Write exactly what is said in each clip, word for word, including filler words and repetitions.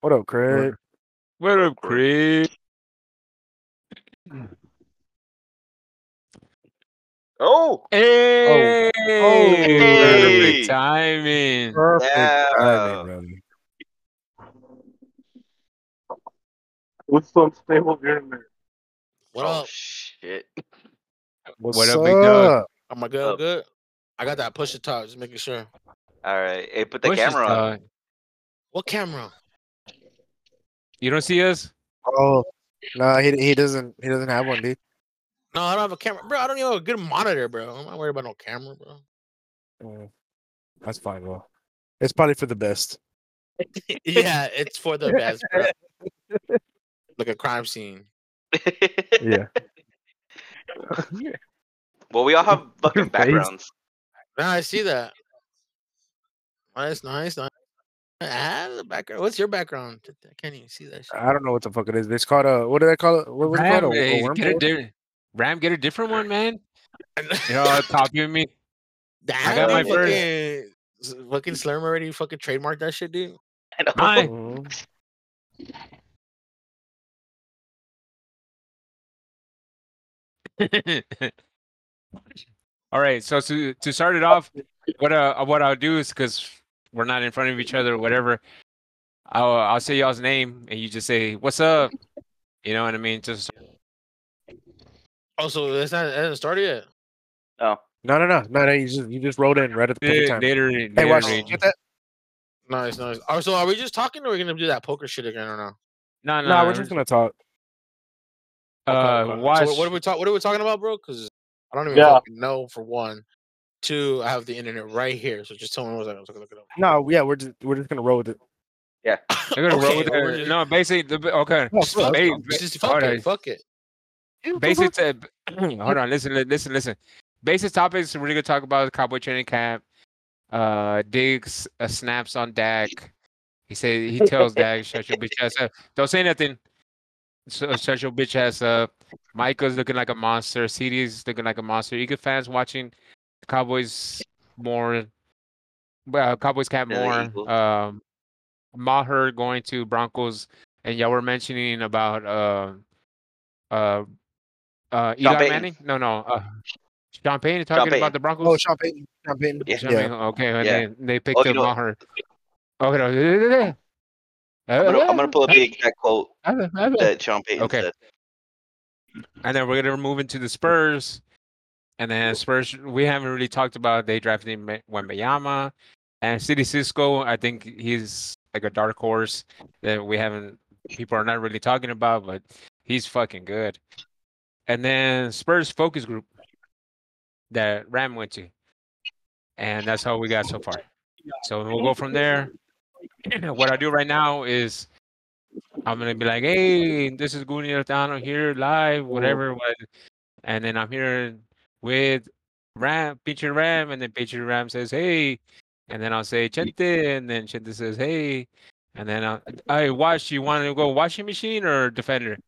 What up, Craig? What up, Craig? Oh, Hey, Oh, perfect hey, timing. perfect yeah. timing, brother. What's some stable game there? What oh up? shit. What's What up, big dog? up? Am I good? Up. Good. I got that push to talk. Just making sure. All right. Hey, put the Push this camera on. dog. What camera? You don't see us? Oh, nah, he he doesn't he doesn't have one, dude. No, I don't have a camera, bro. I don't even have a good monitor, bro. I'm not worried about no camera, bro. Mm, that's fine, bro. It's probably for the best. Yeah, it's for the best, bro. Like a crime scene. Yeah. Well, we all have Your fucking face. backgrounds. Now I see that. Nice, nice, nice. I have the background. What's your background? I can't even see that shit. I don't know what the fuck it is. It's called a what do they call it? What was it called? Ram, A, a hey, worm get a board? different. Ram, get a different one, man. You know, copying me. Damn, I got my dude, first. fucking, s- fucking Slurm already fucking trademarked that shit, dude. I know. Mine. Mhm. All right. So to to start it off, what uh what I'll do is because we're not in front of each other or whatever, I'll I'll say y'all's name and you just say what's up. You know what I mean? Just Oh, so it's not, it hasn't started yet. Oh, No, no, no, no, no. You just you just rolled in right at the perfect time. later. Hey, later watch. range. Get that? Nice, nice. Oh, so are we just talking, or are we gonna do that poker shit again, or no? No, no. Nah, we're just gonna talk. Okay, Uh, okay. watch. So what, what are we talk? What are we talking about, bro? Because I don't even Yeah. fucking know. For one, two, I have the internet right here. So just tell me what I was gonna look it up. No, yeah, we're just we're just gonna roll with it. yeah. They're gonna roll Okay, with well, we're it. just- No, basically, the, okay. No, Just for fuck us. Hey, it. ba- Just fuck hold it. on. Fuck it. Basic. To, hold on. Listen. li- Listen. Listen. Basic topics. We're gonna talk about the Cowboy training camp. Uh, Diggs uh, snaps on Dak. He say he tells Dak, "Shut your bitch ass up." Don't say nothing. So, shut your bitch ass up. Micah's looking like a monster. C D's looking like a monster. Eagle fans watching the Cowboys more. Well, Cowboys camp Than the more. Eagles. Um, Maher going to Broncos, and y'all were mentioning about uh uh uh Sean Eli Payton. Manning. No, no. Uh, Sean Payton Sean talking Payton. about the Broncos. Oh, Sean Payton. Sean Payton. Yeah. Sean Yeah. Payton, okay, and Yeah. they they picked Oh, you up know what? Maher. Okay, no. I'm gonna I'm gonna pull up the exact quote that Sean Payton Okay, said. and then we're gonna move into the Spurs, and then Spurs. We haven't really talked about they drafted Me- Wembanyama, and City Cisco. I think he's like a dark horse that we haven't. People are not really talking about, but he's fucking good. And then Spurs focus group that Ram went to, and that's how we got so far. So we'll go from there. What I do right now is I'm gonna be like, "Hey, this is Gunio Tano here live, whatever." What, and then I'm here with Ram, Pitcher Ram, and then Pitcher Ram says, "Hey," and then I'll say Chente, and then Chente says, "Hey," and then I'll, I watch. You want to go washing machine or defender?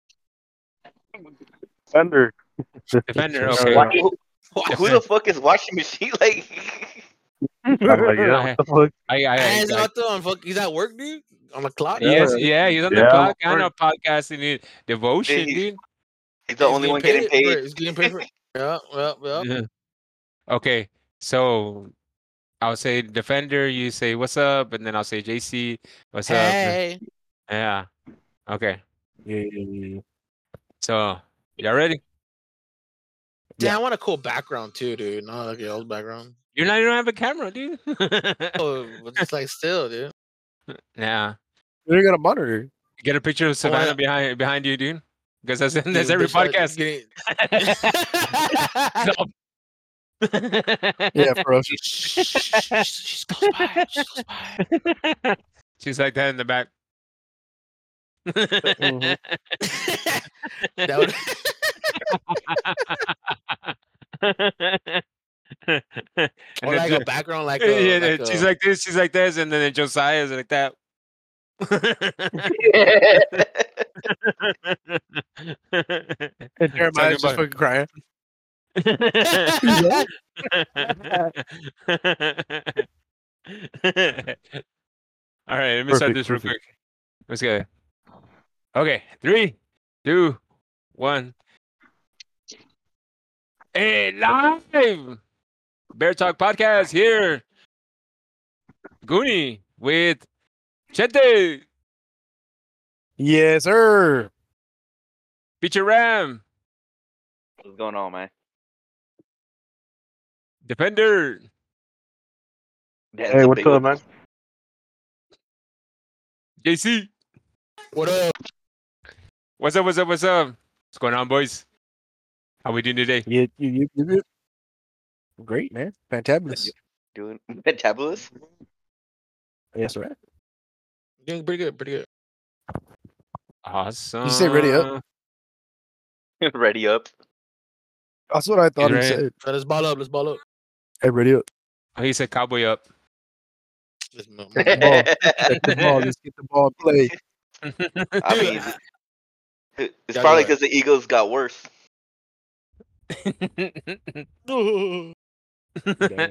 Defender. Defender, Just okay. Why, uh, who, who, who the fuck is washing machine? Like, I'm like, yeah, I, what the fuck? I, I, Hey, I, he's I out there on fuck. He's at work, dude. On the clock. Yeah. yes, yeah, he's on the Yeah, I'm clock. at I know work. podcasting it, devotion, he's, dude. he's the He's only getting one getting paid. paid. For it. He's getting paid for it. Yeah, yeah, yeah. Yeah. Okay, so I'll say defender, you say what's up, and then I'll say J C, what's up? Hey. Yeah. Okay. yeah, yeah, yeah. So y'all ready? Damn, Yeah. I want a cool background too, dude. Not like your old background. You're not even have a camera, dude. Oh, but it's like still, dude. Yeah. You got a monitor. Get a picture of I Savannah wanna- behind behind you, dude. Because that's that's Dude, every bitch, uh, podcast. getting- Yeah, for us. She's close by. She's close by. She's like that in the back. Mhm. That would- And or then like Jo- a background, like a, yeah, like she's a, like this, she's like this, and then Josiah's like that. And Jeremiah's just Talking fucking crying. All right, let me start Perfect, this real perfect. quick. Let's go. Okay, three, two, one. Hey, live Bear Talk Podcast here. Goonie with Chente, Yes, sir. Feature Ram, What's going on, man? Defender, That's Hey, a what's big up, one. man? J C. What up? What's up? What's up? What's up? What's going on, boys? How we doing today? You, you, you, you, you. Great, man. Fantabulous. Doing Fantabulous? Yes, sir. Doing pretty good, pretty good. Awesome. Did you say ready up? Ready up. That's what I thought he He's ready. said. So let's ball up. Let's ball up. Hey, ready up. Oh, he said cowboy up. Let's move. Get the ball. Get the ball. Let's get the ball and play. I mean, it- it's Yeah, probably yeah. because the Eagles got worse. Damn.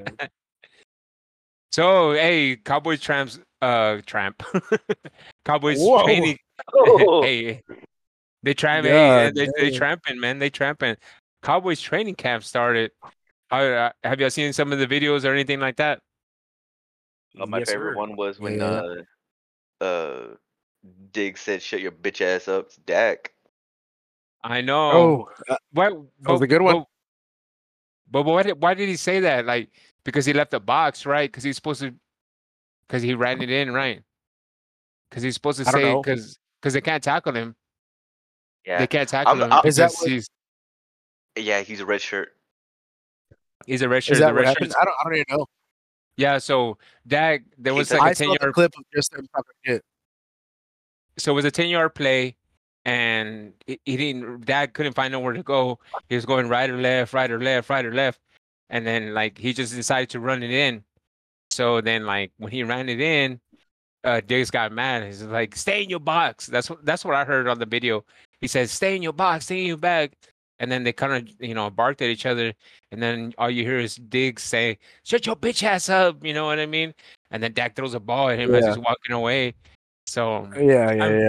So, hey, Cowboys tramps, uh, tramp. Cowboys Whoa. training. Oh, Hey, they tramp. God Hey, they they damn. tramping, man. They tramping. Cowboys training camp started. Uh, have you seen some of the videos or anything like that? Uh, my Yes, favorite sir. one was when Yeah. uh uh Diggs said, "Shut your bitch ass up, it's Dak." I know. Oh, uh, What? that was a good one. But, but what? Why did he say that? Like because he left the box, right? Because he's supposed to. Because he ran it in, right? Because he's supposed to I don't say know. because because they can't tackle him. Yeah, They can't tackle I'm, him I'm, Is that because what- he's yeah, he's a red shirt. he's a red shirt. Is that the what red happened? shirts. I don't. I don't even know. Yeah. So Dak, there was Can't like I a ten saw the yard. clip of just them talking shit. So it was a ten yard play, and he, he didn't. Dak couldn't find nowhere to go. He was going right or left, right or left, right or left, and then like he just decided to run it in. So then like when he ran it in, uh, Diggs got mad. He's like, "Stay in your box." That's what that's what I heard on the video. He says, "Stay in your box, stay in your bag." And then they kind of you know barked at each other, and then all you hear is Diggs say, "Shut your bitch ass up," you know what I mean? And then Dak throws a ball at him as Yeah. he's walking away. So Yeah, yeah, I'm- yeah.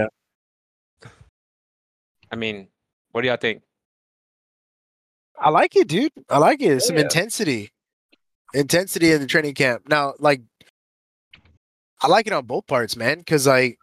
I mean, what do y'all think? I like it, dude. I like it. Some Yeah. intensity. Intensity in the training camp. Now, like, I like it on both parts, man. Because like,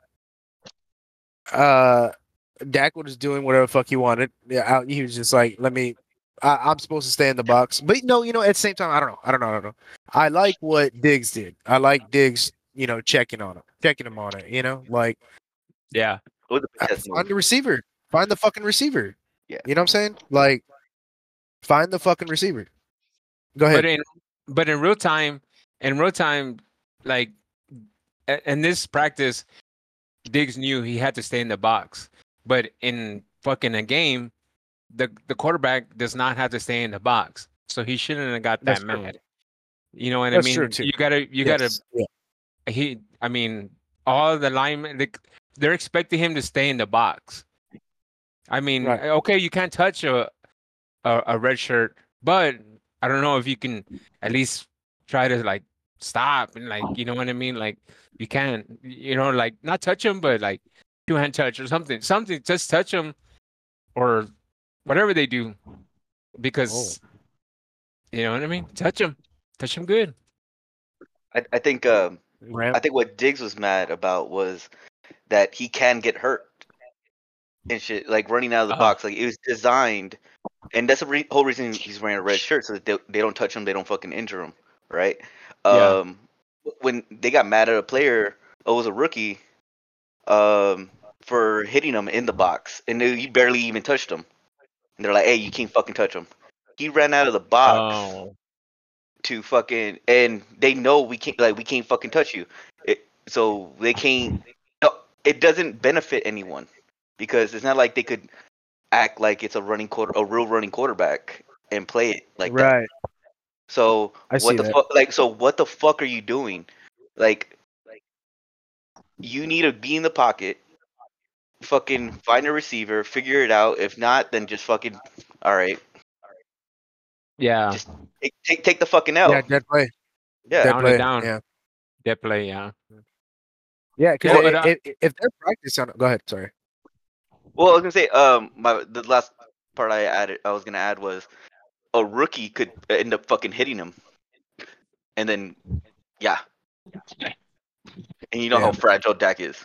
uh, Dak was doing whatever the fuck he wanted. Yeah, out. He was just like, let me. I, I'm supposed to stay in the box, but no, you know, at the same time, I don't know. I don't know. I don't know. I like what Diggs did. I like Diggs, you know, checking on him, checking him on it. You know, like Yeah, It was a uh, test find move. the receiver, find the fucking receiver. Yeah. You know what I'm saying? Like, find the fucking receiver. Go ahead. but in but in real time, in real time, like a- in this practice, Diggs knew he had to stay in the box. But in fucking a game, the the quarterback does not have to stay in the box, so he shouldn't have got That's that true. mad. You know what That's I mean? true, too. You gotta you Yes. Yeah. gotta he. I mean, all the linemen they, they're expecting him to stay in the box. I mean, Right. okay, you can't touch a, a a red shirt, but I don't know if you can at least try to like stop and like you know what I mean. Like you can't, you know, like not touch him, but like two hand touch or something, something. Just touch him or whatever they do, because you know what I mean. Touch him, touch him good. I, I think um, Ram. I think what Diggs was mad about was that he can get hurt and shit, like running out of the Uh, box. Like it was designed, and that's the re- whole reason he's wearing a red shirt, so that they, they don't touch him, they don't fucking injure him, right? Yeah. Um, when they got mad at a player, oh, it was a rookie, um, for hitting him in the box, and they, he barely even touched him. And they're like, "Hey, you can't fucking touch him." He ran out of the box Oh, to fucking, and they know we can't, like, we can't fucking touch you. It, so they can't. No, it doesn't benefit anyone because it's not like they could act like it's a running quarter, a real running quarterback, and play it like that. Right. So I see what the that. fuck? Like, so what the fuck are you doing? Like, you need to be in the pocket, fucking find a receiver, figure it out. If not, then just fucking, all right, yeah. just take take, take the fucking L. Yeah, dead play. Yeah. Dead Down play. it down. Yeah. Dead play. Yeah. Yeah, because Yeah, but I- if, if, if they're practicing, go ahead. Sorry. Well, I was gonna say, um, my the last part I added, I was gonna add was a rookie could end up fucking hitting him, and then yeah, and you know Yeah. how fragile Dak is.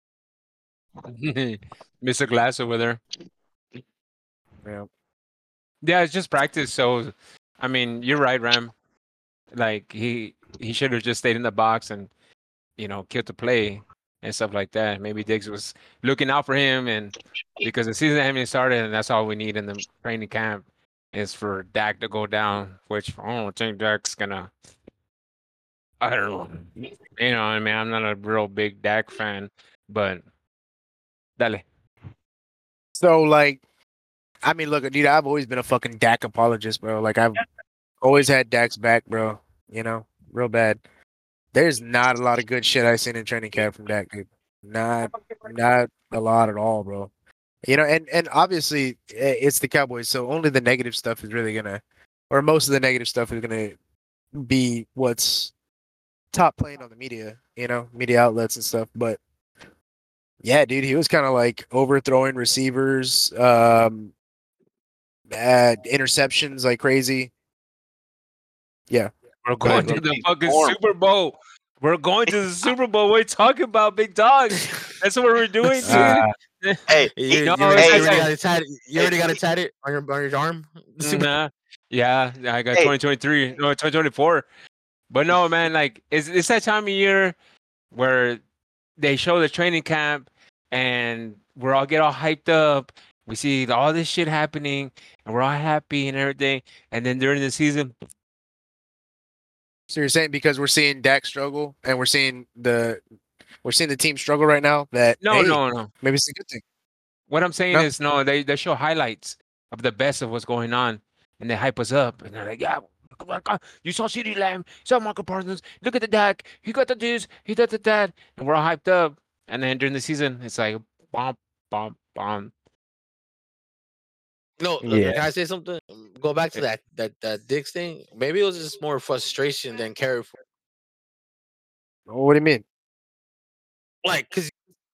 Mister Glass over there. Yeah. Yeah, it's just practice. So, I mean, you're right, Ram. Like he he should have just stayed in the box and you know killed the play and stuff like that. Maybe Diggs was looking out for him, and because the season hasn't even started, and that's all we need in the training camp is for Dak to go down. Which I don't think Dak's gonna. I don't know. You know, I mean, I'm not a real big Dak fan, but dale. So like, I mean, look, dude, I've always been a fucking Dak apologist, bro. Like I've always had Dak's back, bro. You know, real bad. There's not a lot of good shit I've seen in training camp from Dak, dude. Not, not a lot at all, bro. You know, and and obviously i- it's the Cowboys, so only the negative stuff is really gonna, or most of the negative stuff is gonna be what's top playing on the media, you know, media outlets and stuff. But yeah, dude, he was kind of like overthrowing receivers, um, uh, interceptions like crazy. Yeah, We're Go ahead, going to bro. the He's fucking warm. Super Bowl. We're going to the Super Bowl. What are you talking about, big dog? That's what we're doing, dude. Uh, Hey, You, he- you, No, already, it's you like- already got it tatted. You already got it tatted on your on your arm. Super- Nah. Yeah, I got Hey. twenty twenty-three, no, twenty twenty-four. But no, man, like it's it's that time of year where they show the training camp and we're all get all hyped up. We see all this shit happening and we're all happy and everything. And then during the season, so you're saying because we're seeing Dak struggle and we're seeing the we're seeing the team struggle right now that no, hey, no, no. maybe it's a good thing. What I'm saying No. is, no, they, they show highlights of the best of what's going on, and they hype us up, and they're like, yeah, oh my God, you saw CeeDee Lamb, you saw Michael Parsons, look at the Dak, he got the this, he got the that, and we're all hyped up. And then during the season, it's like, bomb, bomb, bomb. No, look, Yeah. can I say something? Go back to that that that Dix thing. Maybe it was just more frustration than care for. What do you mean? Like, cause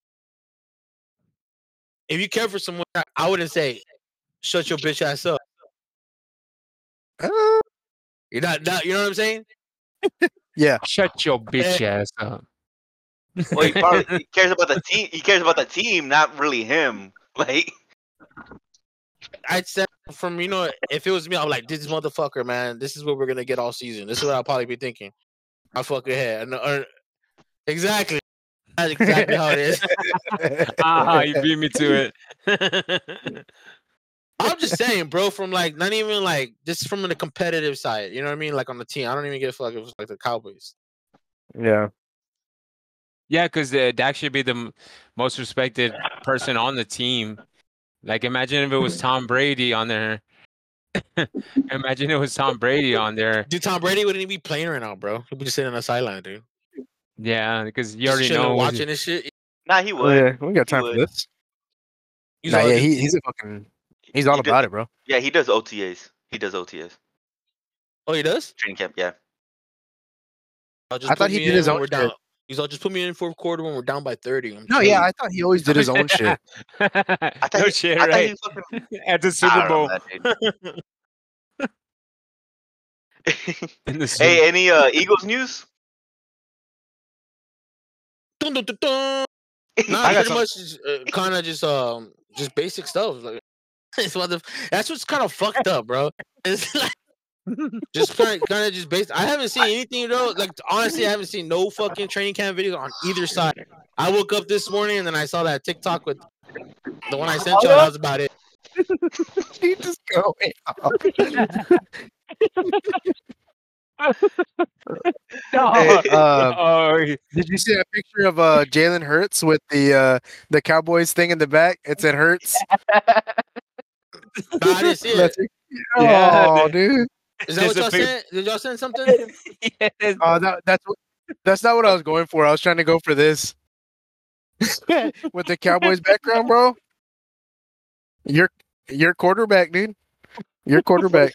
if you care for someone, I- I wouldn't say, "Shut your bitch ass up." Uh, You're not, not you know what I'm saying? yeah, Shut your bitch ass up. well, he probably he cares about the team. He cares about the team, not really him. Like, I'd say from you know, if it was me, I'm like, this motherfucker, man. This is what we're gonna get all season. This is what I'll probably be thinking. I fuck ahead. And, uh, exactly. That's exactly how it is. Ah, you beat me to it. I'm just saying, bro. From like, not even like just from the competitive side. You know what I mean? Like on the team, I don't even give a fuck if it's like the Cowboys. yeah. Yeah, because uh, Dak should be the m- most respected person on the team. Like, imagine if it was Tom Brady on there. Imagine it was Tom Brady on there. Dude, Tom Brady wouldn't even be playing right now, bro. He'd be just sitting on the sideline, dude. Yeah, because you Just already chilling, know. what watching this shit. nah, he Oh, would. yeah, we got He time for would. this. He's Nah, all yeah, just- he, he's a fucking he's all He did- about it, bro. Yeah, he does O T As. He does O T As. oh, he does. Training camp. Yeah. I'll just I put thought he me did in his when own we're shit. down. He's all just put me in fourth quarter when we're down by thirty. I'm No, chilling. yeah, I thought he always did his own shit. I thought no he, shit, I thought right? he fucking. At the I Super don't know, Bowl. man, dude. In the Super- Hey, any uh, Eagles news? Dun, dun, dun, dun. Nah, I got pretty some- much uh, kind of just um just basic stuff. Like, it's what the, that's what's kind of fucked up, bro. It's like just kind of kind of just based. I haven't seen anything though. Like honestly, I haven't seen no fucking training camp videos on either side. I woke up this morning and then I saw that TikTok with the one I sent you. And that was about it. He just going off. No. Uh, Oh, Did you see that picture of uh Jalen Hurts with the uh the Cowboys thing in the back? It said Hurts. Nah, I didn't see it. That's- Yeah, oh, dude. dude. Is that what There's a y'all pic- sent? Did y'all send something? yes. Oh, that, that's what, that's not what I was going for. I was trying to go for this with the Cowboys background, bro. Your your quarterback, dude. Your quarterback.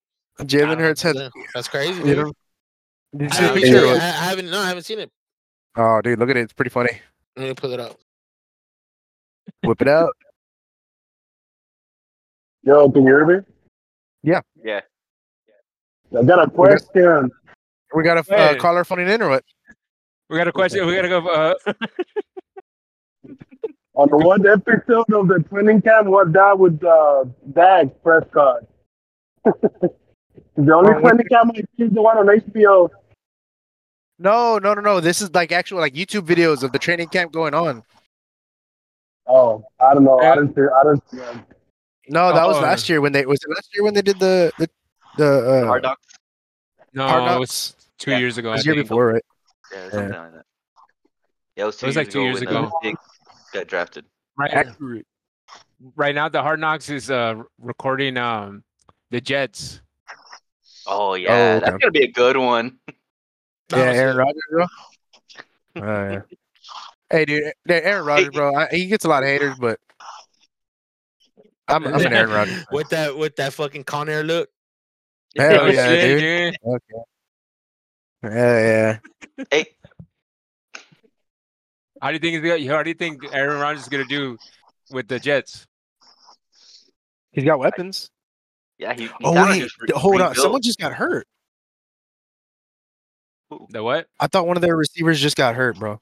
Jalen Hurts had. That's crazy, You dude. know, did you I see the haven't, picture? seen it. Or I, I haven't. No, I haven't seen it. Oh, dude, look at it. It's pretty funny. Let me pull it up. Whip it out. Yo, can you hear me? Yeah. I got a question. We got a uh, Hey. caller phoning in or what? We got a question. We gotta go. Uh, On what episode of the training camp was that with uh, Dak Prescott? The only On what- training camp I see is the one on H B O. No, no, no, no. This is like actual like YouTube videos of the training camp going on. Oh, I don't know. I Yeah. didn't see. I didn't see. it. No, that was Oh. last year when they was it last year when they did the the the uh, Hard Knocks. no, Hard it Knocks? was two Yeah. years ago. It I was the year think. before, right? Yeah, something like that. Yeah, it was two It was years like two ago years when ago. Uh, Diggs got drafted. Right, Accurate. right now, the Hard Knocks is uh recording um the Jets. Oh yeah, that's okay. gonna be a good one. That Yeah, was Aaron it. Rodgers, bro. Oh, yeah. Hey, dude, eh, Aaron Rodgers, bro. I, he gets a lot of haters, but I'm I'm an Aaron Rodgers. fan. with that with that fucking Con Air look. Hell Oh, yeah, shit, dude. dude. Okay. Hell yeah. Hey, How do you think? he's gonna- How do you think Aaron Rodgers is gonna do with the Jets? He's got weapons. yeah, he, he Oh kind of wait, just re- th- hold on. rebuilt. Someone just got hurt. The what? I thought one of their receivers just got hurt, bro.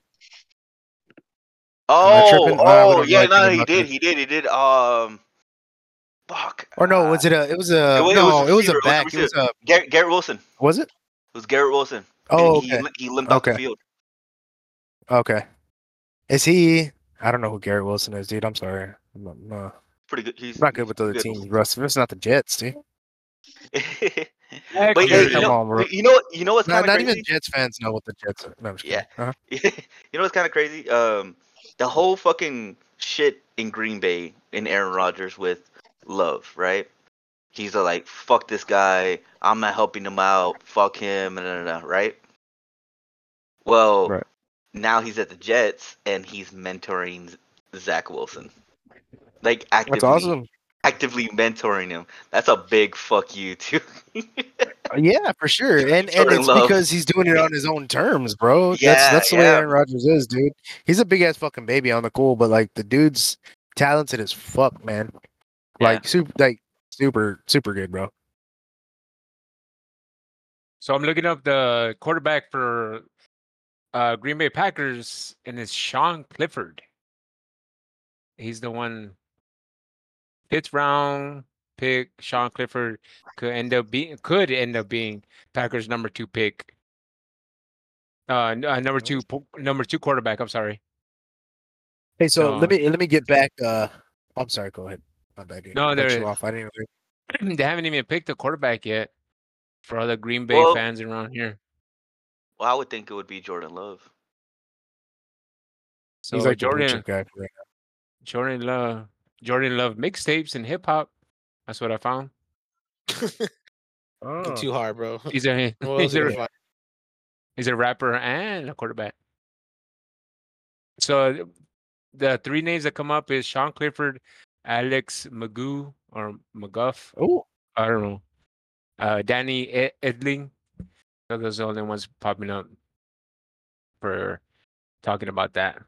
I Oh, tripping? Uh, we oh, don't know yeah, no, anything he about did, this. he did, he did. Um, fuck. Or no, uh, was it a? It was a. it wa- it was a no, it was receiver, a it was a back. It was a. Garrett, Garrett Wilson. It Was it? was Garrett Wilson. Oh, and he okay. li- he limped off the Okay. field. Okay. Is he? I don't know who Garrett Wilson is, dude. I'm sorry. I'm not, no, Pretty good. He's I'm not good with other good. teams, Russ. If it's not the Jets, dude. but Heck, hey, dude, you come know, on, bro. you know what? You know what's Not, kind of not crazy? even Jets fans know what the Jets are. No, I'm just Yeah. kidding. Uh-huh. You know what's kind of crazy? Um, the whole fucking shit in Green Bay in Aaron Rodgers with Love, right? He's a, like, fuck this guy. I'm not helping him out. Fuck him. And da, da, da, right? Well, Right. now he's at the Jets and he's mentoring Zach Wilson. Like actively, That's awesome. actively mentoring him. That's a big fuck you too. Uh, Yeah, for sure. And and Jordan it's Love. because he's doing it on his own terms, bro. that's Yeah, that's the way yeah. Aaron Rodgers is, dude. He's a big ass fucking baby on the cool, but like the dude's talented as fuck, man. Like super like super super good, bro. So I'm looking up the quarterback for uh, Green Bay Packers, and it's Sean Clifford. He's the one. Fifth round pick. Sean Clifford could end up being could end up being Packers' number two pick. Uh, n- uh number two po- number two quarterback. I'm sorry. Hey, so So- let me let me get back uh I'm sorry, go ahead. My bad, dude. No, I cut there- you off. I didn't even They haven't even picked a quarterback yet for all the Green Bay Well- fans around here. Well, I would think it would be Jordan Love. So he's like the blue Jordan chip guy for right Jordan Love Jordan Love mixtapes and hip hop. That's what I found. now. Too hard, bro. He's a What else he's is a, gonna find? he's a rapper and a quarterback. So the three names that come up is Sean Clifford, Alex Magoo or McGuff. Oh, I don't know. Uh, Danny Ed- Edling. So those are the only ones popping up for talking about that.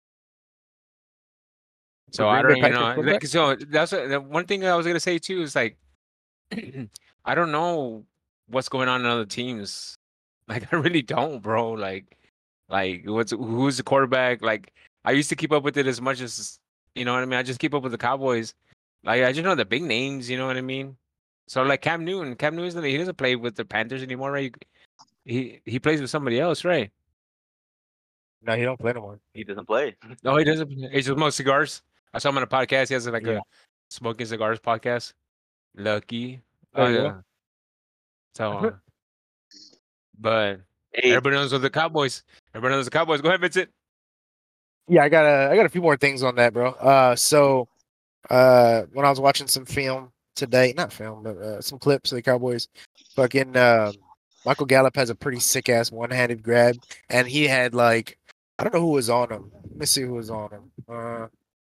So For I Green don't Bay even know. Packers Like, quarterback? so that's what, the one thing I was gonna say too is like, I don't know what's going on in other teams. Like I really don't, bro. Like, like what's who's the quarterback? Like I used to keep up with it as much as you know what I mean. I just keep up with the Cowboys. Like I just know the big names. You know what I mean. So like Cam Newton, Cam Newton, he doesn't play with the Panthers anymore, right? He he plays with somebody else, right? no, he don't play no more. He doesn't play. No, he doesn't. He just smokes cigars. I saw him on a podcast. He has like Yeah. a smoking cigars podcast. Lucky. There Oh you go. yeah. So, uh, but Hey, everybody knows the Cowboys. Everybody knows the Cowboys. Go ahead, Vincent. Yeah, I got a I got a few more things on that, bro. Uh so uh when I was watching some film today, not film, but uh, some clips of the Cowboys, fucking uh, Michael Gallup has a pretty sick ass one handed grab, and he had like I don't know who was on him. Let me see who was on him. Uh,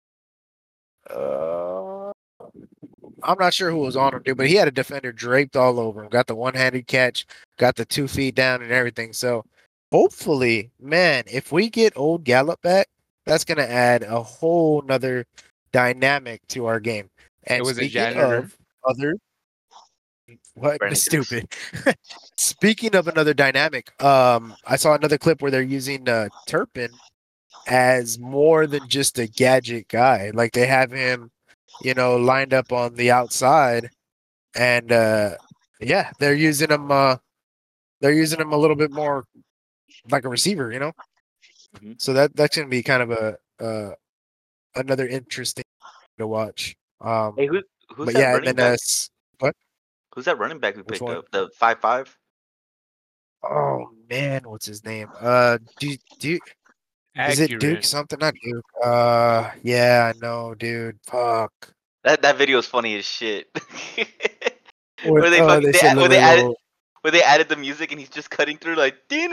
uh I'm not sure who was on him, dude, but he had a defender draped all over him. Got the one handed catch, got the two feet down and everything. So hopefully, man, if we get old Gallup back, that's gonna add a whole nother dynamic to our game. And It was a speaking janitor. of other, what Brandon Cooks. stupid. Speaking of another dynamic, um, I saw another clip where they're using uh, Turpin as more than just a gadget guy. Like they have him, you know, lined up on the outside, and uh, yeah, they're using him. Uh, they're using him a little bit more like a receiver, you know. Mhm. So that that's gonna be kind of a uh, another interesting to watch. Um, Hey, who, who's but that yeah, and running then uh, back? s- what? Who's that running back we Which picked one? up? The five five. Oh man, what's his name? Uh, do do is it Duke Accurate. something? Not Duke. Uh, yeah, I know, dude. Fuck. That that video is funny as shit. Where, where they uh, fucking they they, said add- where they literally, added oh, where they added the music and he's just cutting through like.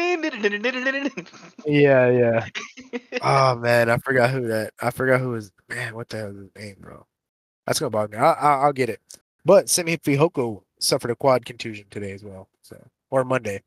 yeah, yeah. Oh man, I forgot who that. I forgot who was. Man, what the hell is his name, bro? That's gonna bother me. I, I, I'll get it. But Semi Fihoko suffered a quad contusion today as well. So or Monday.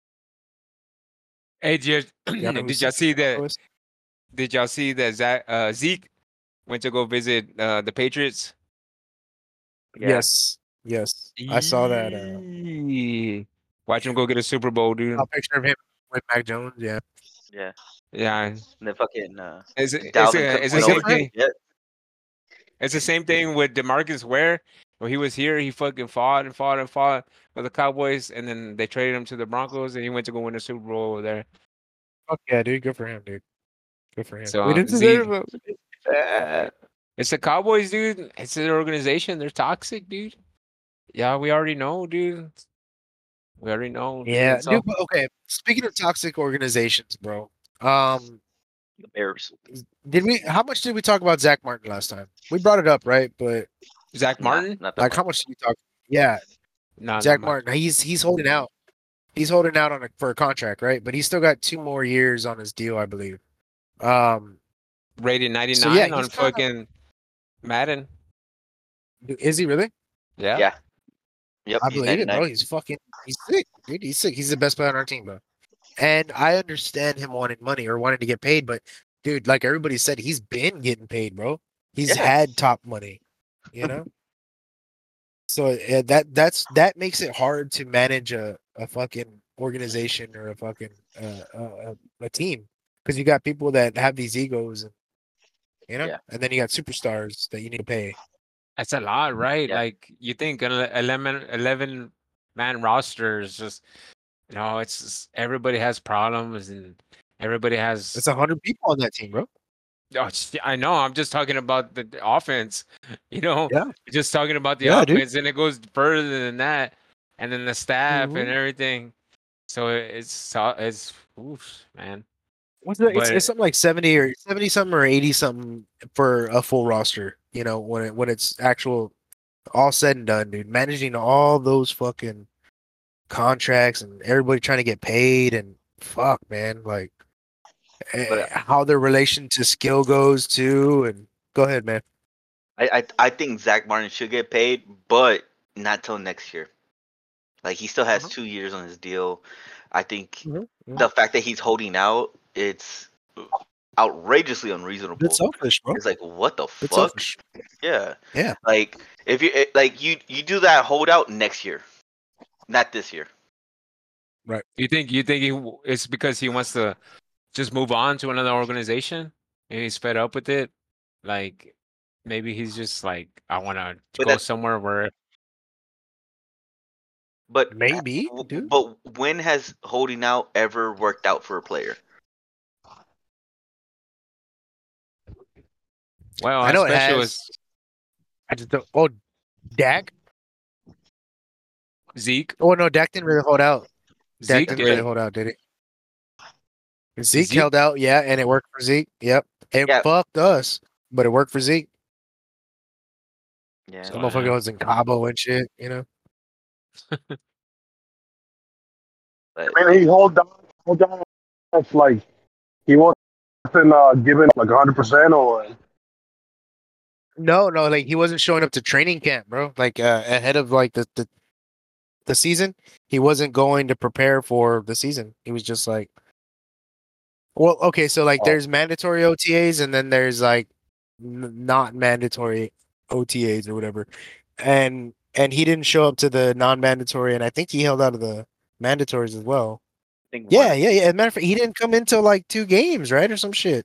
Hey, did, Y'all know who did y'all see Semi that? Fihoko is? Did y'all see that Zach, uh, Zeke went to go visit uh, the Patriots? Yeah. Yes, yes. I saw that. Uh, Eee. Watch him go get a Super Bowl, dude. a picture of him with Mac Jones. Yeah. Yeah. Yeah, And then fucking uh, it's it's Dalvin a, Cook it's the went Hey, over good same for to him. thing. the Jets. It's the same thing with Demarcus Ware. When he was here, he fucking fought and fought and fought with the Cowboys, and then they traded him to the Broncos, and he went to go win a Super Bowl over there. Fuck yeah, dude. Good for him, dude. Good for him. So We um, didn't deserve Z, him. uh, it's the Cowboys, dude. It's their organization. They're toxic, dude. Yeah, we already know, dude. We already know, Yeah, dude. dude. So But okay. Speaking of toxic organizations, bro. Um, The Bears. did we? How much did we talk about Zach Martin last time? We brought it up, right? But Zach Nah, Martin? not that like, much. how much did we talk? Yeah, No, not Zach much. Martin. He's he's holding out. He's holding out on a, for a contract, right? But he's still got two more years on his deal, I believe. Um. Rated So yeah, ninety-nine on he's kind fucking Madden. of. Is he really? Yeah. Yeah. Yep. I He's believe it, ninety-nine. bro. He's fucking. He's sick, dude. He's sick. He's the best player on our team, bro. And I understand him wanting money or wanting to get paid, but dude, like everybody said, he's been getting paid, bro. He's Yeah. had top money, you know. So uh, that that's that makes it hard to manage a, a fucking organization or a fucking uh, uh, a, a team because you got people that have these egos, and you know, Yeah. and then you got superstars that you need to pay. That's a lot, right? Yeah. Like you think an eleven, eleven man roster is just, you know, it's just, everybody has problems and everybody has. It's a hundred people on that team, bro. Oh, it's- I know. I'm just talking about the, the offense. You know, Yeah, just talking about the yeah, dude. offense, and it goes further than that, and then the staff Mhm. and everything. So it's so- it's oof, man. What's the, it's, But it's something like seventy or seventy something or eighty something for a full roster. You know, when it when it's actual all said and done, dude. Managing all those fucking contracts and everybody trying to get paid and fuck, man, like eh, But how their relation to skill goes too. And go ahead, man. I, I I think Zach Martin should get paid, but not till next year. Like he still has Mhm. two years on his deal. I think Mhm. the fact that he's holding out, it's outrageously unreasonable. It's selfish, bro. It's like what the It's fuck? selfish. Yeah. Yeah. Like if you it- like you you do that holdout next year, not this year. you think you think he, w- it's because he wants to just move on to another organization and he's fed up with it? Like maybe he's just like, I want to But go that's somewhere where but Maybe, w- dude. but when has holding out ever worked out for a player? well, I know it especially with has. I just don't. Oh, Dak. Zeke. Oh no, Dak didn't really hold out. Dak Zeke didn't did really it. hold out, did he? Zeke, Zeke, held out, yeah, and it worked for Zeke. Yep, it Yeah. fucked us, but it worked for Zeke. Yeah. The So, motherfucker yeah. was in Cabo and shit, you know. But I mean, he hold down, hold down. It's like he wasn't uh, giving like a hundred percent, or No, no, like he wasn't showing up to training camp, bro. Like uh, ahead of like the, the the season, he wasn't going to prepare for the season. He was just like Well, okay, so like Oh. there's mandatory O T As and then there's like n- not mandatory O T As or whatever. And and he didn't show up to the non-mandatory, and I think he held out of the mandatories as well. I think Yeah, one. yeah, yeah. As a matter of fact, he didn't come into like two games, right, or some shit,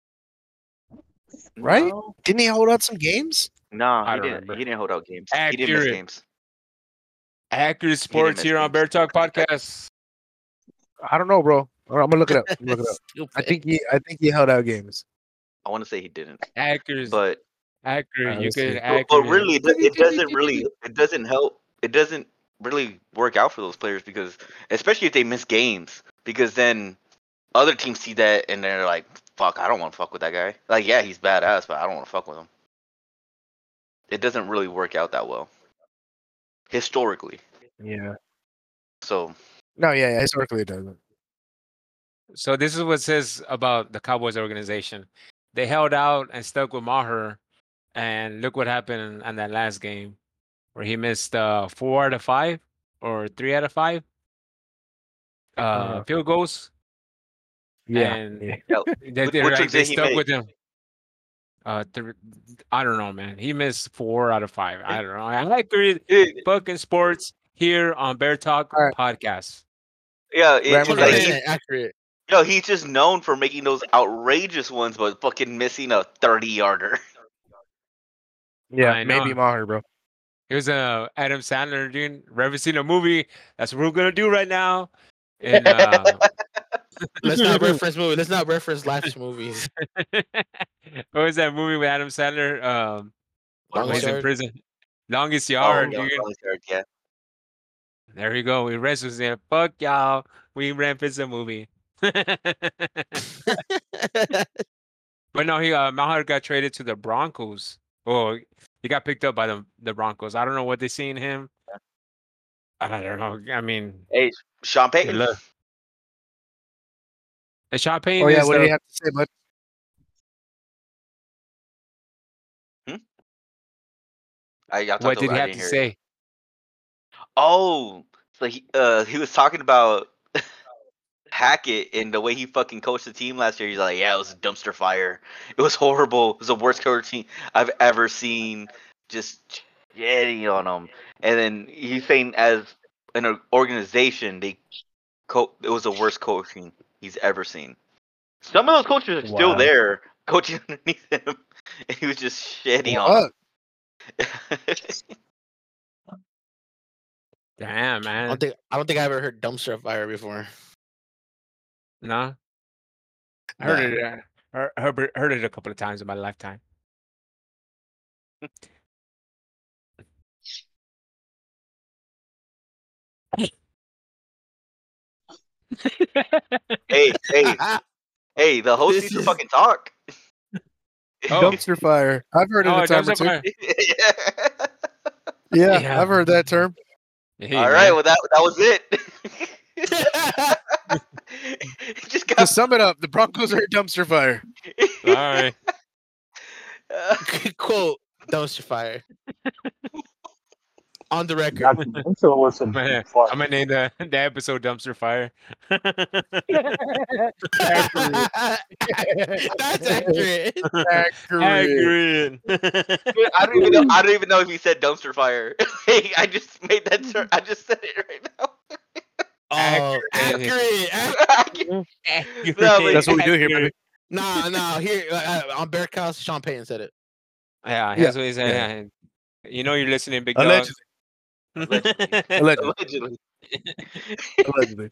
right? No, Didn't he hold out some games? no, I he don't didn't. remember. He didn't hold out games. He didn't miss Accurate. games. Accurate Sports miss here on games. Bear Talk Podcast. I don't know, bro. All right, I'm gonna look it up. I'm gonna look it up. Stupid. I think he, I think he held out games. I want to say he didn't, Accurate. but Accurate. Uh, You let's could see. but, but accurate. really, it, do- it doesn't really. It doesn't help. It doesn't really work out for those players because, especially if they miss games, because then other teams see that and they're like, "Fuck, I don't want to fuck with that guy." Like, yeah, he's badass, but I don't want to fuck with him. It doesn't really work out that well historically. Yeah. So No, yeah, yeah. Historically, it doesn't. So this is what it says about the Cowboys organization. They held out and stuck with Maher, and look what happened in, in that last game, where he missed uh, four out of five or three out of five uh, Uh-huh. field goals, Yeah. and yeah. yeah, they, Which- they, which like, ones they did he stuck make? with him. Uh, th- I don't know, man. He missed four out of five. I don't know. I accurate It- fucking sports here on Bear Talk All right. Podcast. yeah, it, Ramos it's right. like Yeah, he, accurate. yo, he's just known for making those outrageous ones, but fucking missing a thirty yarder. Yeah, I maybe know. Maher, bro. Here's uh, Adam Sandler doing referencing a movie. That's what we're gonna do right now. And uh, Let's not reference movie. Let's not reference life's movies. what was that movie with Adam Sandler? Um, when Longest he's in Yard? prison. Longest Oh, Yard, yeah, dude. Longest Yard, yeah. There you go. We wrestled there. Fuck y'all. We referenced the movie. But no, he uh, Maher got traded to the Broncos. Oh, he got picked up by the the Broncos. I don't know what they see in him. I don't know. I mean, Hey, Sean good Payton. luck. And Sean Payton Oh yeah, is what the did he have to say, bud? I, I talked what to- did he I have didn't to hear it. say? Oh, so he uh he was talking about Hackett and the way he fucking coached the team last year. He's like, yeah, it was a dumpster fire. It was horrible. It was the worst coaching I've ever seen. Just shitting on him. And then he's saying, as an organization, they co- it was the worst coaching he's ever seen. Some of those coaches are still Wow. there coaching underneath him, and he was just shitting on What? them. Damn, I man. don't think I don't think I ever heard dumpster fire before. No, I heard Nah. it. Uh, heard, heard, heard it a couple of times in my lifetime. hey, hey, hey! The host This needs to is- fucking talk. Oh. Dumpster fire. I've heard it Oh, a time or dumpster two. fire. Yeah, Yeah. I've heard that term. Hey, All right, man. well that that was it. Just To got sum it up, the Broncos are a dumpster fire. All right. Quote dumpster fire. On the record. That's, that's always some I'm gonna, fun. I'm gonna name the, the episode Dumpster Fire. That's accurate. Accurate. Accurate. I don't even know. I don't even know if he said dumpster fire. Hey, I just made that. Ter- I just said it right now. Oh, Accurate. accurate. Accurate. No, but- That's what we do here, baby. Nah, nah. Here uh, on Bear Cows, Sean Payton said it. Yeah, Yeah, that's what he said. yeah. Yeah. You know you're listening, big dog. Allegedly. Allegedly. Allegedly. Allegedly. Allegedly.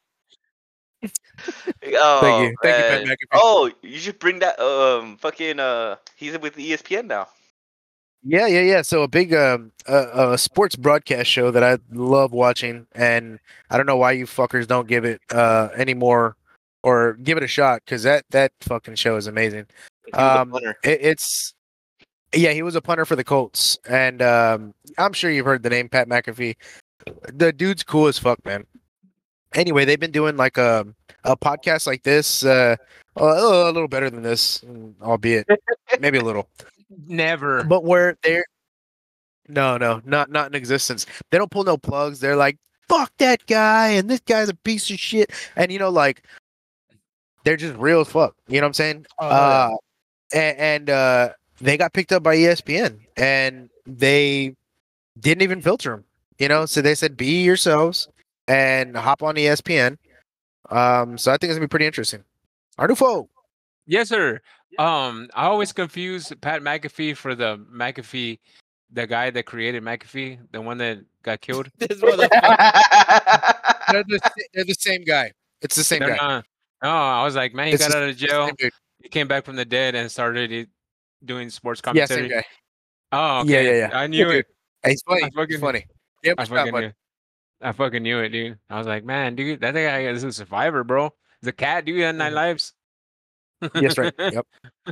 Oh, Thank you. Thank you, Pat man. McAfee. Oh, you should bring that. Um, fucking. Uh, he's with E S P N now. Yeah, yeah, yeah. So a big um, uh, a sports broadcast show that I love watching, and I don't know why you fuckers don't give it uh anymore or give it a shot, because that that fucking show is amazing. He was a Um, punter. it, it's yeah, he was a punter for the Colts, and um, I'm sure you've heard the name Pat McAfee. The dude's cool as fuck, man. Anyway, they've been doing like a a podcast like this, uh, a, a little better than this, albeit maybe a little. Never. But where they're no, no, not not in existence. They don't pull no plugs. They're like, fuck that guy, and this guy's a piece of shit. And you know, like they're just real as fuck. You know what I'm saying? Oh, Uh, and, and uh, they got picked up by E S P N, and they didn't even filter them. You know, so they said be yourselves and hop on E S P N. Um, so I think it's gonna be pretty interesting. Arnulfo. Yes, sir. Um, I always confuse Pat McAfee for the McAfee, the guy that created McAfee, the one that got killed. this motherfucker. They're the, sa- they're the same guy. It's the same They're guy. not. No, I was like, man, he It's got the- out of it's the jail. same dude. He came back from the dead and started it, doing sports Yeah, same commentary. guy. Oh, Yeah, okay. yeah, yeah. I knew Good it. dude. Hey, he's funny. I fucking- He's funny. Yeah, I fucking knew. I fucking knew it, dude. I was like, man, dude, that guy is a survivor, bro. He's a cat, dude. He had nine Mhm. lives. Yes, right. Yep.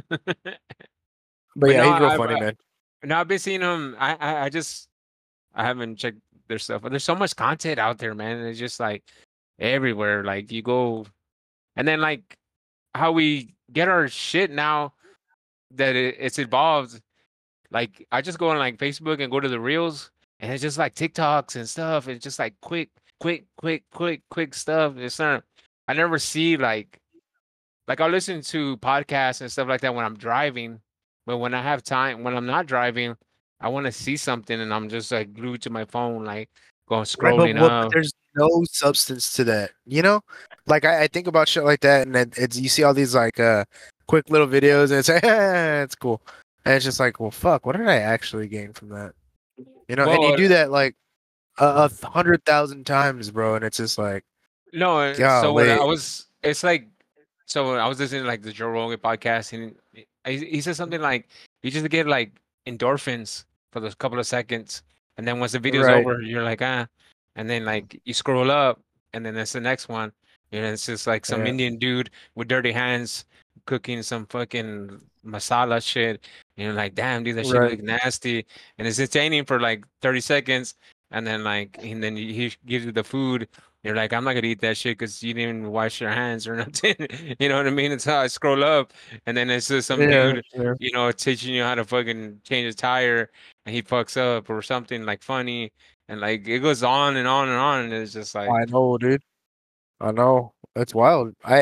But, But yeah, no, he's real I've, funny, uh, man. No, I've been seeing him. I, I, I just, I haven't checked their stuff, but there's so much content out there, man. It's just like everywhere. Like you go, and then like how we get our shit now that it, it's evolved. Like I just go on like Facebook and go to the reels, and it's just like TikToks and stuff. It's just like quick, quick, quick, quick, quick stuff. It's not. I never see like, like I'll listen to podcasts and stuff like that when I'm driving, but when I have time, when I'm not driving, I want to see something, and I'm just like glued to my phone, like going Right, but, scrolling what, but up. there's no substance to that, you know? Like I, I think about shit like that, and it, it's you see all these like uh quick little videos, and it's like, it's cool, and it's just like, well, fuck, what did I actually gain from that? You know? And you Well, do that like a, a hundred thousand times, bro, and it's just like, no, uh, so when I golly. was, it's like, so I was listening to like the Joe Rogan podcast, and he, he said something like, you just get like endorphins for those couple of seconds, and then once the video's Right. over, you're like, ah, and then like you scroll up, and then that's the next one, and it's just like some Yeah. Indian dude with dirty hands cooking some fucking masala shit, and you're like, damn, dude, that shit Right. look nasty, and it's entertaining for like thirty seconds, and then like, and then he gives you the food. You're like, I'm not gonna eat that shit because you didn't even wash your hands or nothing. You know what I mean? It's how I scroll up, and then it's just some Yeah, dude, yeah. you know, teaching you how to fucking change a tire, and he fucks up or something like funny, and like it goes on and on and on, and it's just like, I know, dude. I know. It's wild. I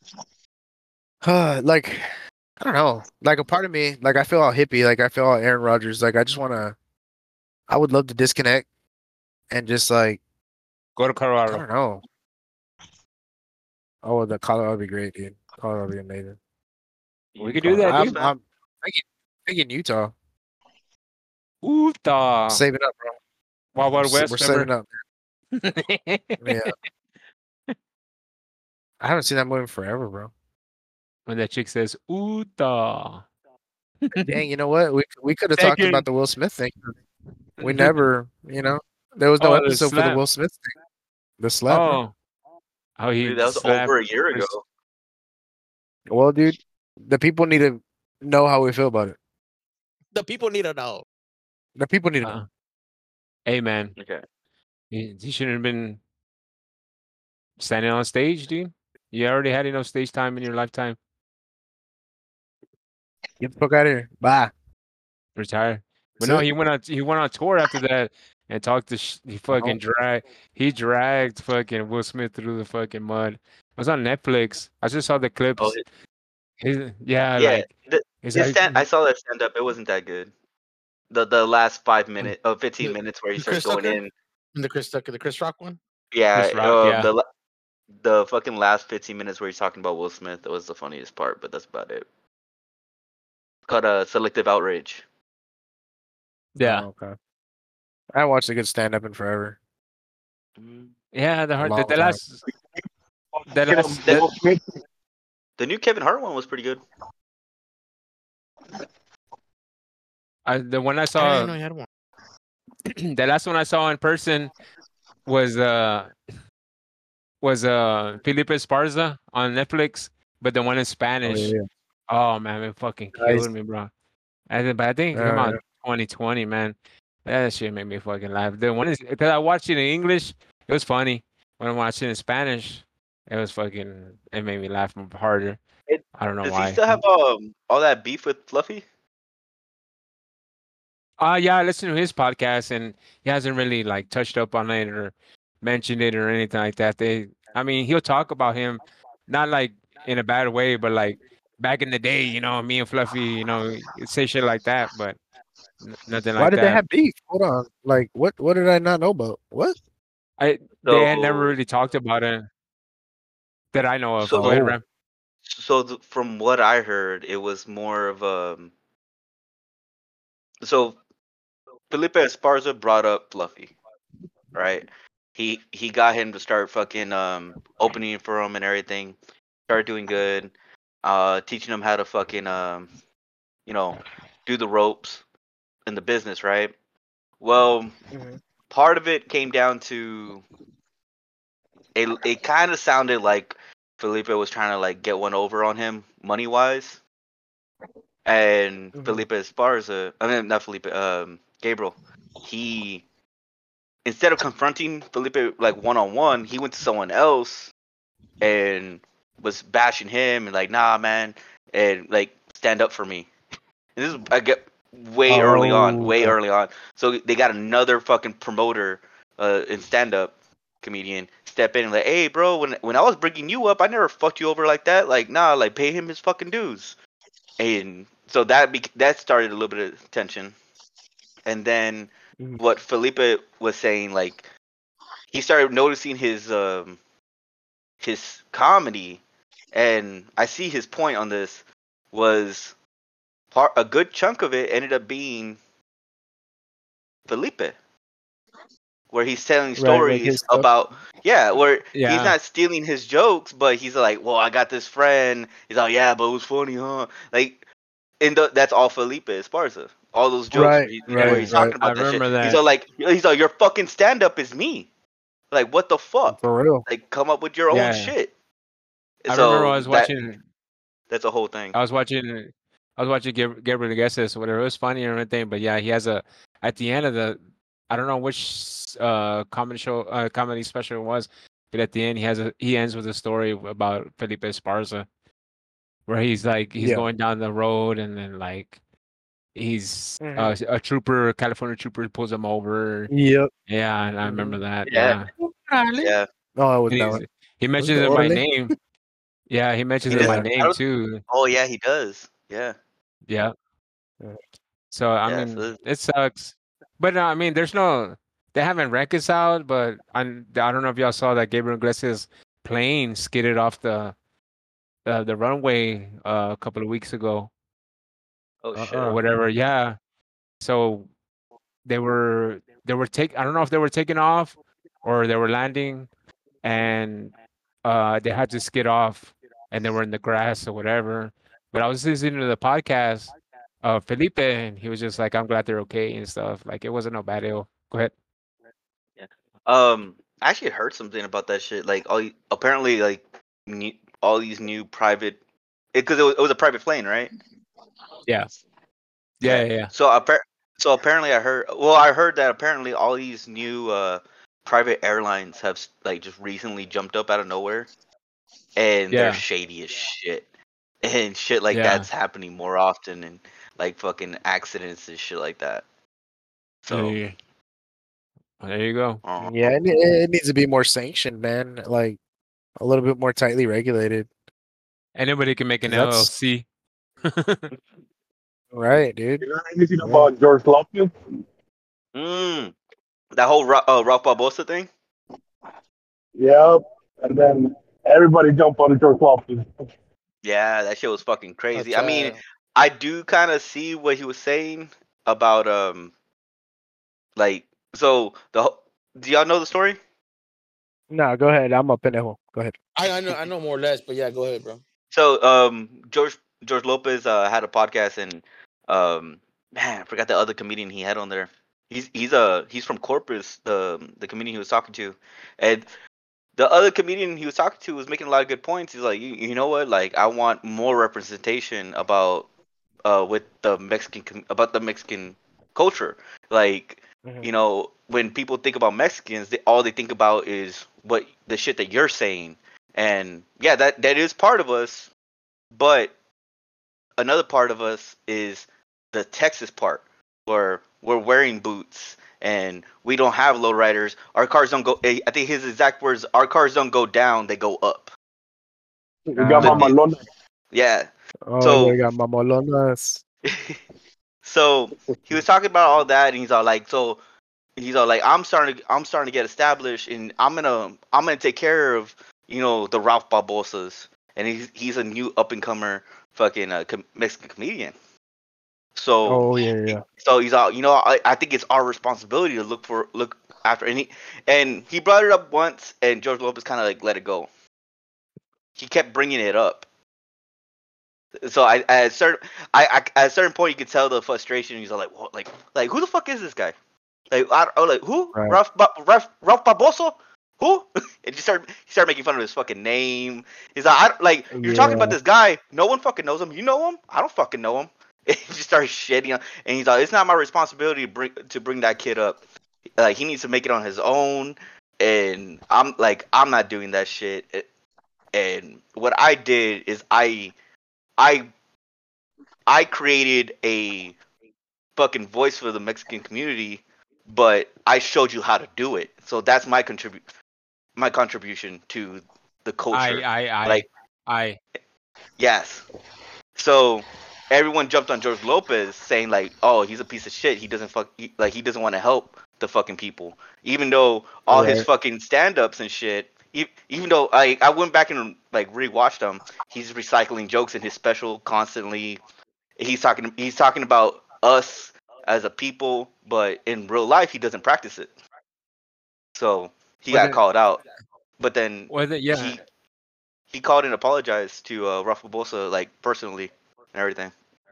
like I don't know. Like a part of me, like I feel all hippie, like I feel all Aaron Rodgers. Like I just wanna I would love to disconnect and just like go to I Colorado. don't know. Oh, the Colorado would be great, dude. Colorado would be amazing. We could do that, I'm, dude. I'm thinking, thinking Utah. Utah, Saving up, bro. Wild We're, Wild sa- West, we're saving remember? up. Yeah. I haven't seen that movie in forever, bro. When that chick says Utah. Dang, you know what? We we could have talked Second. about the Will Smith thing. We never, you know, there was no Oh, the episode for the slap. Will Smith thing. The slap. bro. Oh, how he Dude, that was slapped over a year ago. Chris- Well, dude, the people need to know how we feel about it. The people need to know. The people need to know. Uh, hey man, Okay. he, he shouldn't have been standing on stage, dude. You already had enough stage time in your lifetime. Get the fuck out of here. Bye. Retire. But That's no, it. he went on. He went on tour after that and talked to. Sh- he fucking drag. He dragged fucking Will Smith through the fucking mud. It was on Netflix. I just saw the clips. Oh, His, yeah, yeah. like The, his his like- stand, I saw that stand up. It wasn't that good. The the last five minutes, oh, fifteen The- minutes where he the starts Chris going Tucker? in. And the Chris Tucker, the Chris Rock one. Yeah, Chris Rock, uh, yeah. the la- the fucking last fifteen minutes where he's talking about Will Smith. That was the funniest part, but that's about it. Called a selective outrage. yeah, Oh, okay. I haven't watched a good stand up in forever. yeah. The hard, the, long the time. last, the last, The, the, the new Kevin Hart one was pretty good. I, the one I I saw. didn't know he had one. The last one I saw in person was uh was uh Felipe Esparza on Netflix, but the one in Spanish. yeah. Oh man, it fucking Nice. killed me, bro. I think, but I think it came Uh, out in twenty twenty, man. That shit made me fucking laugh. The one is because I watched it in English, it was funny. When I watched it in Spanish, it was fucking. It made me laugh harder. It- I don't know Does why. he still have um all that beef with Fluffy? Uh yeah, I listened to his podcast and he hasn't really like touched up on it or mentioned it or anything like that. They I mean, he'll talk about him, not like in a bad way, but like back in the day, you know, me and Fluffy, you know, say shit like that, but n- nothing Why like did they that. have beef? Hold on. Like what? What did I not know about? What? I they had never So really talked about it that I know of. Go so ahead, Oh. Ram. so th- from what I heard, it was more of a so Felipe Esparza brought up Fluffy, right? He he got him to start fucking um opening for him and everything. Started doing good, uh, teaching him how to fucking um you know do the ropes in the business, right? Well, Mhm. part of it came down to it. It kind of sounded like Felipe was trying to like get one over on him money wise, and Mhm. Felipe Esparza, I mean not Felipe, um, Gabriel, he instead of confronting Felipe like one on one, he went to someone else and was bashing him and like, nah, man, and like stand up for me. And this is I get way early on, Oh. way early on. So they got another fucking promoter uh, in stand up comedian step in and like, hey, bro, when when I was bringing you up, I never fucked you over like that. Like, nah, like pay him his fucking dues. And so that be- that started a little bit of tension. And then Mhm. what Felipe was saying, like he started noticing his um his comedy, and I see his point on this was part a good chunk of it ended up being Felipe, where he's telling Right. Like stories his stuff. about yeah, where he's Yeah, not stealing his jokes, but he's like, well, I got this friend. He's like, yeah, but it was funny, huh? Like, and the, that's all Felipe Esparza. All those jokes Right. where, he, where Right. yeah, he's Right. talking I about that shit. remember He's that. all like, he's like, your fucking stand up is me. Like, what the fuck? For real. Like, come up with your own Yeah, shit. I remember I So was that watching. that's a whole thing. I was watching. I was watching Gab- Gabriel Iglesias, whatever. It was funny and everything, but yeah, he has a at the end of the. I don't know which uh comedy show, uh, comedy special it was, but at the end he has a he ends with a story about Felipe Esparza, where he's like he's Yeah. going down the road and then like he's Mhm. uh, a trooper, California trooper pulls him over. Yep. Yeah, and I remember Mhm. that. Yeah, Yeah, yeah. Oh, it was and that he's one. he Was mentions it it by Orale? name. Yeah, he mentions He it does. by Yeah. I name don't. too. Oh yeah, he does. Yeah, Yeah. Yeah. So I yeah. So mean, it sucks. But uh, I mean, there's no they haven't reconciled. But I I don't know if y'all saw that Gabriel Iglesias plane skidded off the the, the runway uh, a couple of weeks ago oh or shit. Uh-uh. whatever. Yeah. So they were they were take I don't know if they were taking off or they were landing and uh they had to skid off and they were in the grass or whatever. But I was listening to the podcast of Felipe and he was just like, I'm glad they're okay and stuff. Like it wasn't no bad deal. Go ahead. Yeah. Um, I actually heard something about that shit. Like, all apparently, like, new, all these new private, because it, 'cause it, was, it was a private plane, right? Yeah. Yeah, Yeah. yeah, yeah. So, appar- so apparently, I heard. Well, I heard that apparently all these new uh private airlines have s- like just recently jumped up out of nowhere, and they're Yeah. shady as shit, and shit like Yeah. that's happening more often, and like fucking accidents and shit like that. So, Yeah. There you go. uh, Yeah, it, it needs to be more sanctioned, man. Like a little bit more tightly regulated. Anybody can make an Cause that's L L C. right, dude. You know anything Yeah. about George Lopez? mm, that whole Ra- uh, Ralph Barbosa thing. Yep. And then everybody jump on George Lopez. Yeah, that shit was fucking crazy. That's I mean, uh, I do kind of see what he was saying about um like so the wh- do y'all know the story? No, go ahead. I'm up in it. Go ahead. I, I know I know more or less, but yeah, go ahead, bro. So um George George Lopez uh, had a podcast and um man, I forgot the other comedian he had on there. He's he's uh he's from Corpus, the the comedian he was talking to. And the other comedian he was talking to was making a lot of good points. He's like, you, you know what? Like I want more representation about uh, with the Mexican com- about the Mexican culture. Like, Mhm. you know, when people think about Mexicans, they, all they think about is what the shit that you're saying. And yeah, that that is part of us, but another part of us is the Texas part, where we're wearing boots and we don't have lowriders. Our cars don't go. eh, I think his exact words: "Our cars don't go down; they go up." You got So- Mamalona. Yeah. Oh, So- they got mamolonas. So he was talking about all that, and he's all like, so he's all like, I'm starting to, I'm starting to get established, and I'm gonna, I'm gonna take care of, you know, the Ralph Barbosas, and he's he's a new up and comer fucking uh, com- Mexican comedian. So, Oh yeah, yeah, yeah. so he's all, you know, I, I think it's our responsibility to look for, look after, and he, and he brought it up once, and George Lopez kind of like let it go. He kept bringing it up. So I at a certain I, I at a certain point you could tell the frustration. He's all like, what, like, like who the fuck is this guy? Like, I, I was like, who? Right. Ralph, Ba- Ralph, Ralph Barbosa? Who? And just started, he started making fun of his fucking name. He's like, I, like, you're talking about Yeah. this guy. No one fucking knows him. You know him? I don't fucking know him. And he just started shitting on, and he's like, it's not my responsibility to bring to bring that kid up. Like, he needs to make it on his own. And I'm like, I'm not doing that shit. And what I did is I, I, I created a fucking voice for the Mexican community, but I showed you how to do it. So that's my contribute my contribution to the culture. I, I, I, Like- I. Yes. So everyone jumped on George Lopez saying like, "Oh, he's a piece of shit. He doesn't fuck he, like he doesn't want to help the fucking people." Even though all his Right. fucking stand-ups and shit, e- even though I I went back and like rewatched them, he's recycling jokes in his special constantly. He's talking he's talking about us as a people, but in real life he doesn't practice it. So he Well, got then- called out. But then Well, the, yeah. he he called and apologized to uh, Ralph Barbosa like personally and everything.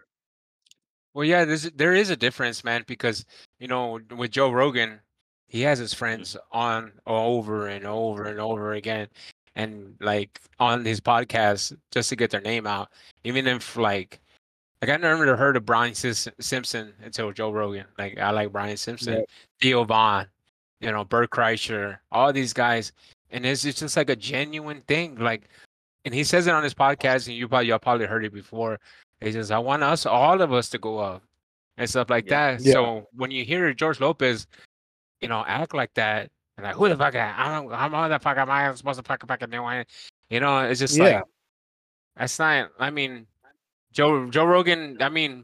Well, yeah, there's there is a difference, man, because you know with Joe Rogan, he has his friends on over and over and over again, and like on his podcast just to get their name out. Even if like like I never heard of Brian Sis- Simpson until Joe Rogan. Like I like Brian Simpson, Yep. Theo Vaughn, you know, Bert Kreischer, all these guys, and it's, it's just like a genuine thing. Like, and he says it on his podcast, and you probably y'all probably heard it before. He says, "I want us, all of us, to go up." And stuff like Yeah. that. Yeah. So when you hear George Lopez, you know, act like that, and like, who the fuck? I'm, I'm how the fuck am I supposed to fucking fucking do it? You know, it's just Yeah. like that's not. I mean, Joe Joe Rogan. I mean,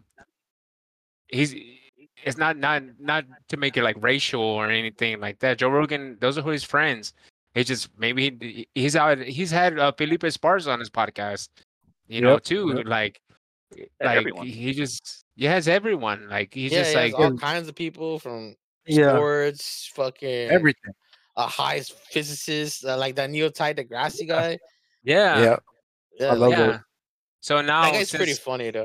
he's it's not not not to make it like racial or anything like that. Joe Rogan, those are his friends. He just maybe he, he's out. He's had uh, Felipe Esparza on his podcast, you know, Yep, too. yep. Like, Has like everyone. he just he has everyone. Like he's yeah, just he has like all kinds of people from Yeah. sports, fucking Everything. a high physicist, uh, like that Neil Ty deGrasse guy. yeah, Yeah. Yeah, I love like, yeah. those. So now that guy's since, pretty funny though.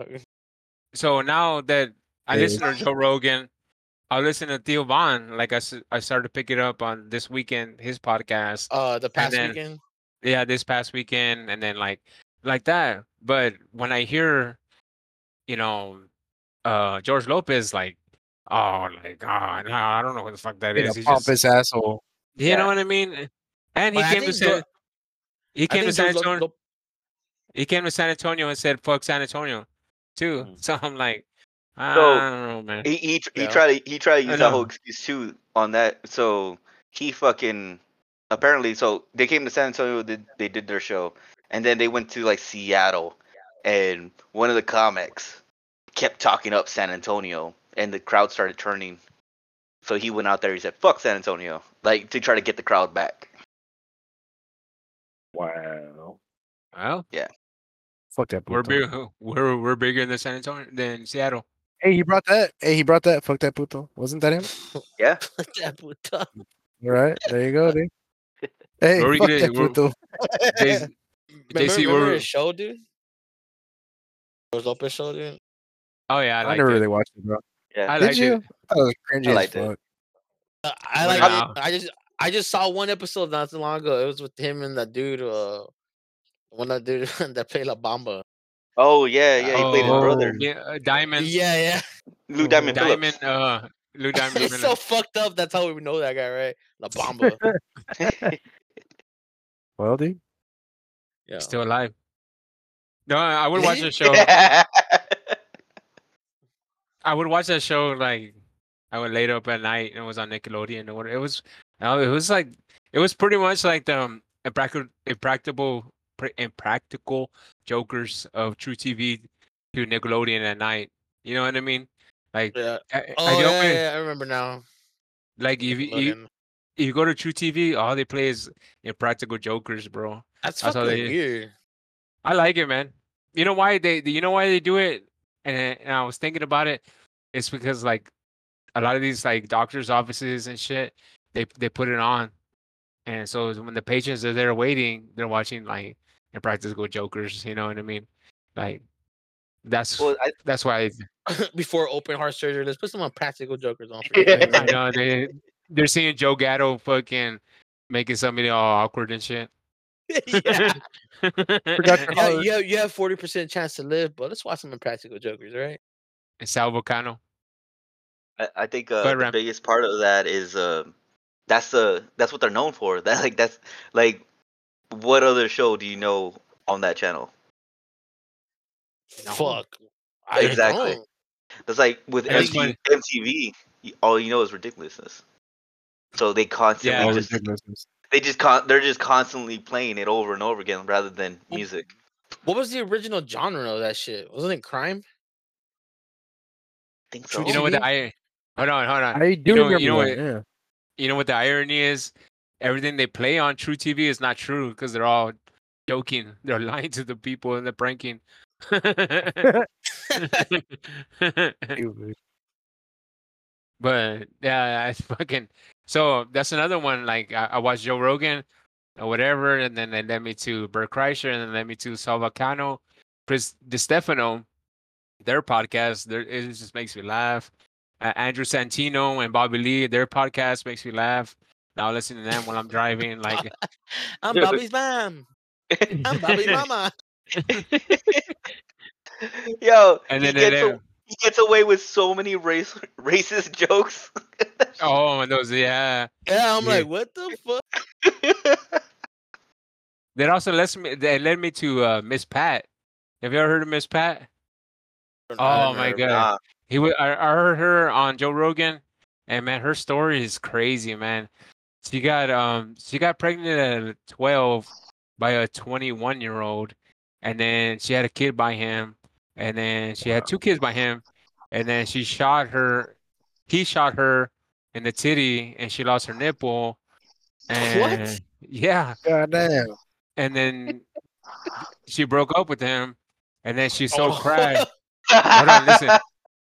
so now that I He listen to Joe Rogan, I listen to Theo Vaughn. Like I, s- I started to pick it up on this weekend, his podcast. Uh, the past then- weekend. Yeah, this past weekend, and then like like that. But when I hear, you know, uh, George Lopez, like, oh, like, oh, no, I don't know what the fuck that Being is. a He just, pompous asshole. you Yeah. know what I mean? And he But I came to think San, Geor- he I came to think San George Lo- Antonio. Lo- He came to San Antonio and said, "Fuck San Antonio," too. Mhm. So I'm like, I So, don't know, man. He he, tr- he Yeah. tried to he tried to I use that know. whole excuse too on that. So he fucking apparently so they came to San Antonio. They, they did their show, and then they went to like Seattle, and one of the comics kept talking up San Antonio, and the crowd started turning. So he went out there. He said, "Fuck San Antonio," like to try to get the crowd back. Wow. Well, Fuck that. we're puto. big. We're we're bigger than San Antonio than Seattle. Hey, he brought that. Hey, he brought that. Fuck that puto. Wasn't that him? Yeah. that puta. All right. There you go, dude. Hey, Where we fuck gonna- that where- puto. J- Remember, J C, remember we're his show, dude? George Lopez show, dude. oh yeah, I I, liked never it. really watched it, bro. Yeah. I Did liked you? it. I thought it was cringy I as liked it. fuck. Uh, I Well, like. now- it. I just, I just saw one episode not too long ago. It was with him and that dude. Uh, one that dude that played La Bamba. Oh yeah, yeah. He played his Oh, brother, yeah, uh, Diamond. Yeah, yeah. Lou Diamond Diamond. Phillips. Uh, Lou Diamond. It's so fucked up. That's how we know that guy, right? La Bamba. Well, dude. Yeah. Still alive. No, I would Is watch he? the show. I would watch that show like I would late up at night and it was on Nickelodeon or whatever. It was, uh, it was like it was pretty much like the um, impractical, impractical pr- impractical jokers of True T V to Nickelodeon at night. You know what I mean? Like, Yeah. I, I Oh don't yeah, mean- yeah, I remember now. like if you, you Nickelodeon. if you go to True T V, all they play is impractical jokers, bro. That's That's all fucking they. weird. I like it, man. You know why they? You know why they do it? And, and I was thinking about it. It's because like a lot of these like doctors' offices and shit, they they put it on, and so when the patients are there waiting, they're watching like impractical jokers. You know what I mean? Like that's Well, I, that's why Before open heart surgery, let's put some practical jokers on for you. Yeah. I know they they're seeing Joe Gatto fucking making somebody all awkward and shit. yeah. Forgot your Yeah, heart. you have you have forty percent chance to live, but let's watch some impractical jokers, right? And Sal Vulcano. I, I think Go uh, ahead, the Ram. biggest part of that is uh, that's the that's what they're known for. That like that's like what other show do you know on that channel? No. Fuck. I Exactly. don't. That's like with That's M T V, funny. M T V, y- all you know is ridiculousness. So they constantly Yeah. Oh, just ridiculousness. they just con- they're just constantly playing it over and over again rather than Well, music. What was the original genre of that shit? Wasn't it crime? I think True so. You know what the T V? I hold on, hold on. I do You know, remember you know that. what Yeah. you know what the irony is? Everything they play on True T V is not true because they're all joking. They're lying to the people and they're pranking. But yeah, it's fucking. So that's another one. Like I, I watched Joe Rogan or whatever, and then they led me to Bert Kreischer, and then led me to Salvacano, Chris DiStefano, their podcast. Their it just makes me laugh. Uh, Andrew Santino and Bobby Lee, their podcast makes me laugh. Now listening to them while I'm driving, like. I'm Bobby's mom. I'm Bobby's mama. Yo, And he then they gets a, let- he gets away with so many race racist jokes. oh, and those yeah. Yeah, I'm Yeah. like, what the fuck? That also lets me. They led me to uh, Miss Pat. Have you ever heard of Miss Pat? Oh my god, Nah. he wa- I, I heard her on Joe Rogan, and man, her story is crazy, man. She got um she got pregnant at twelve by a twenty-one year old, and then she had a kid by him, and then she had two kids by him, and then she shot her. He shot her in the titty, and she lost her nipple. And yeah, God damn. and then she broke up with him, and then she sold Oh. crack. Hold on, listen.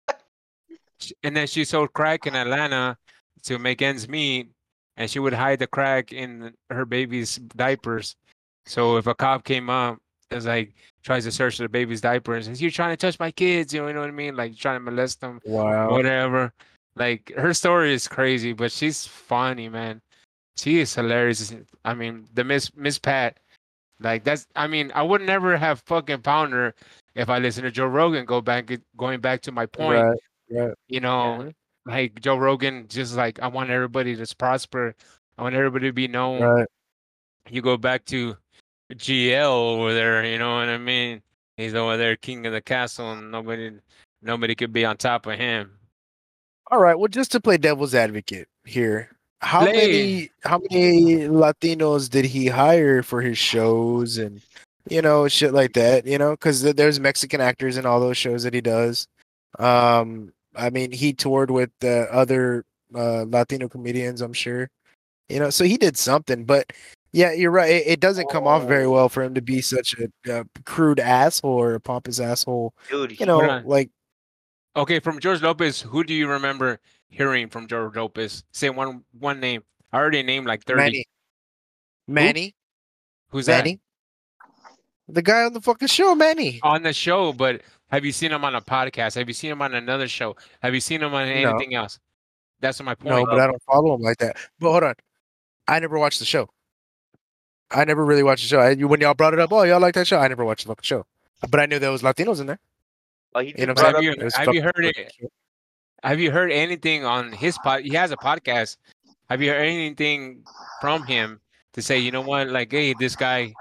Sh- And then she sold crack in Atlanta to make ends meet, and she would hide the crack in her baby's diapers. So if a cop came up, it's like tries to search the baby's diaper and says, "You're trying to touch my kids," you know, you know what I mean? Like trying to molest them, Wow. whatever. Like her story is crazy, but she's funny, man. She is hilarious. I mean, the Miss Miss Pat, like that's. I mean, I would never have fucking found her if I listened to Joe Rogan. Go back, going back to my point. Right. Right. You know, like Joe Rogan, just like I want everybody to prosper. I want everybody to be known. Right. You go back to G L over there, you know what I mean? He's over there, king of the castle, and nobody, nobody could be on top of him. All right. Well, just to play devil's advocate here, how Play. many how many Latinos did he hire for his shows and you know shit like that? You know, because there's Mexican actors in all those shows that he does. Um, I mean, he toured with uh, other uh, Latino comedians, I'm sure. You know, so he did something. But yeah, you're right. It, it doesn't come off very well for him to be such a, a crude asshole or a pompous asshole. Dude, You he- know, Hold on. like Okay, from George Lopez, who do you remember hearing from George Lopez? Say one one name. I already named like thirty. Manny. Manny. Who's Manny. The guy on the fucking show, Manny. that? On the show, but have you seen him on a podcast? Have you seen him on another show? Have you seen him on No. anything else? That's my No, point. but I don't follow him like that. But hold on. I never watched the show. I never really watched the show. I, when y'all brought it up, oh, y'all like that show? I never watched the fucking show. But I knew there was Latinos in there. oh, he You just know what brought I'm up. saying? you- It was have you fucking heard it- fucking show. Have you heard anything on his pod? He has a podcast. Have you heard anything from him to say, you know what, like, hey, this guy?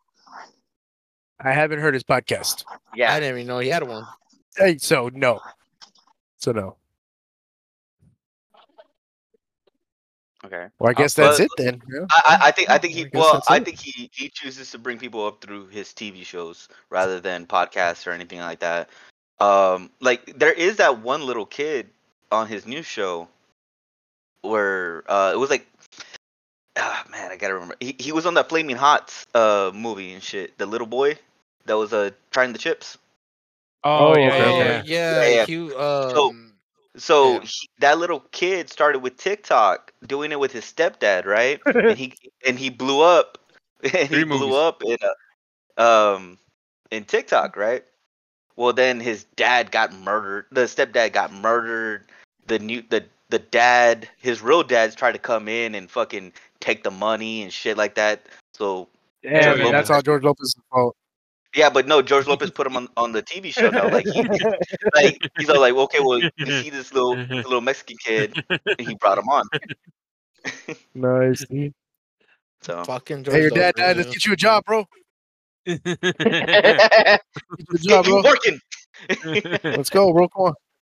I haven't heard his podcast. I Yeah, didn't even know he had one. Hey, so no. So no. Okay. Well, I guess that's it then. Yeah. I, I I think I think I he guess well that's I it. think he he chooses to bring people up through his T V shows rather than podcasts or anything like that. Um, like there is that one little kid on his new show where uh it was like ah man I gotta remember he he was on that Flaming Hots uh movie and shit. The little boy that was uh trying the chips. Oh, Oh, yeah, okay, yeah, Oh okay. yeah. yeah, Yeah. he So um so yeah. he, that little kid started with TikTok, doing it with his stepdad, right? And he and he blew up, and he Three blew movies. up in a, um in TikTok, right? Well, then his dad got murdered. The stepdad got murdered. The new the the dad, his real dad's tried to come in and fucking take the money and shit like that. So Oh, Yeah, George man, Lopez, that's yeah. all George Lopez's fault. yeah, but no, George Lopez put him on, on the T V show now. Like he like he's all like, okay, well, we see this little this little Mexican kid, and he brought him on. Nice. Hey, So Fucking your George dad Lopez. died. Let's Yeah. get you a job, bro. Get you a get job, you bro. working. Let's go, bro. Come on.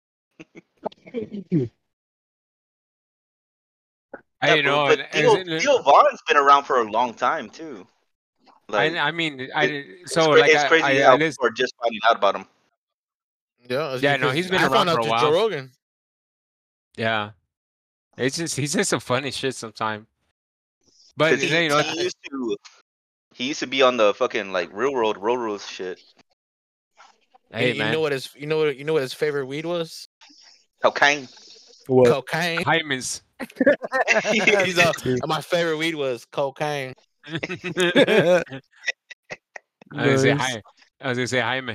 I Yeah, you but, know, but and is Theo it, Theo Vaughn's been around for a long time too. I Like I mean, it, I it's so cra- like it's I crazy I, I how listen. people are just finding out about him. Yeah, it's Yeah, no, because he's been I around found for out a through Joe while. Rogan. Yeah, it's just he's just some funny shit sometimes. But Cause you he know, he used to he used to be on the fucking like real world road rules shit. You, hey you know man, what his you know what you know what his favorite weed was? Cocaine. What? Cocaine. Hyman's. He's uh my favorite weed was cocaine. I was gonna say Nice. hi. I was gonna say Jaime.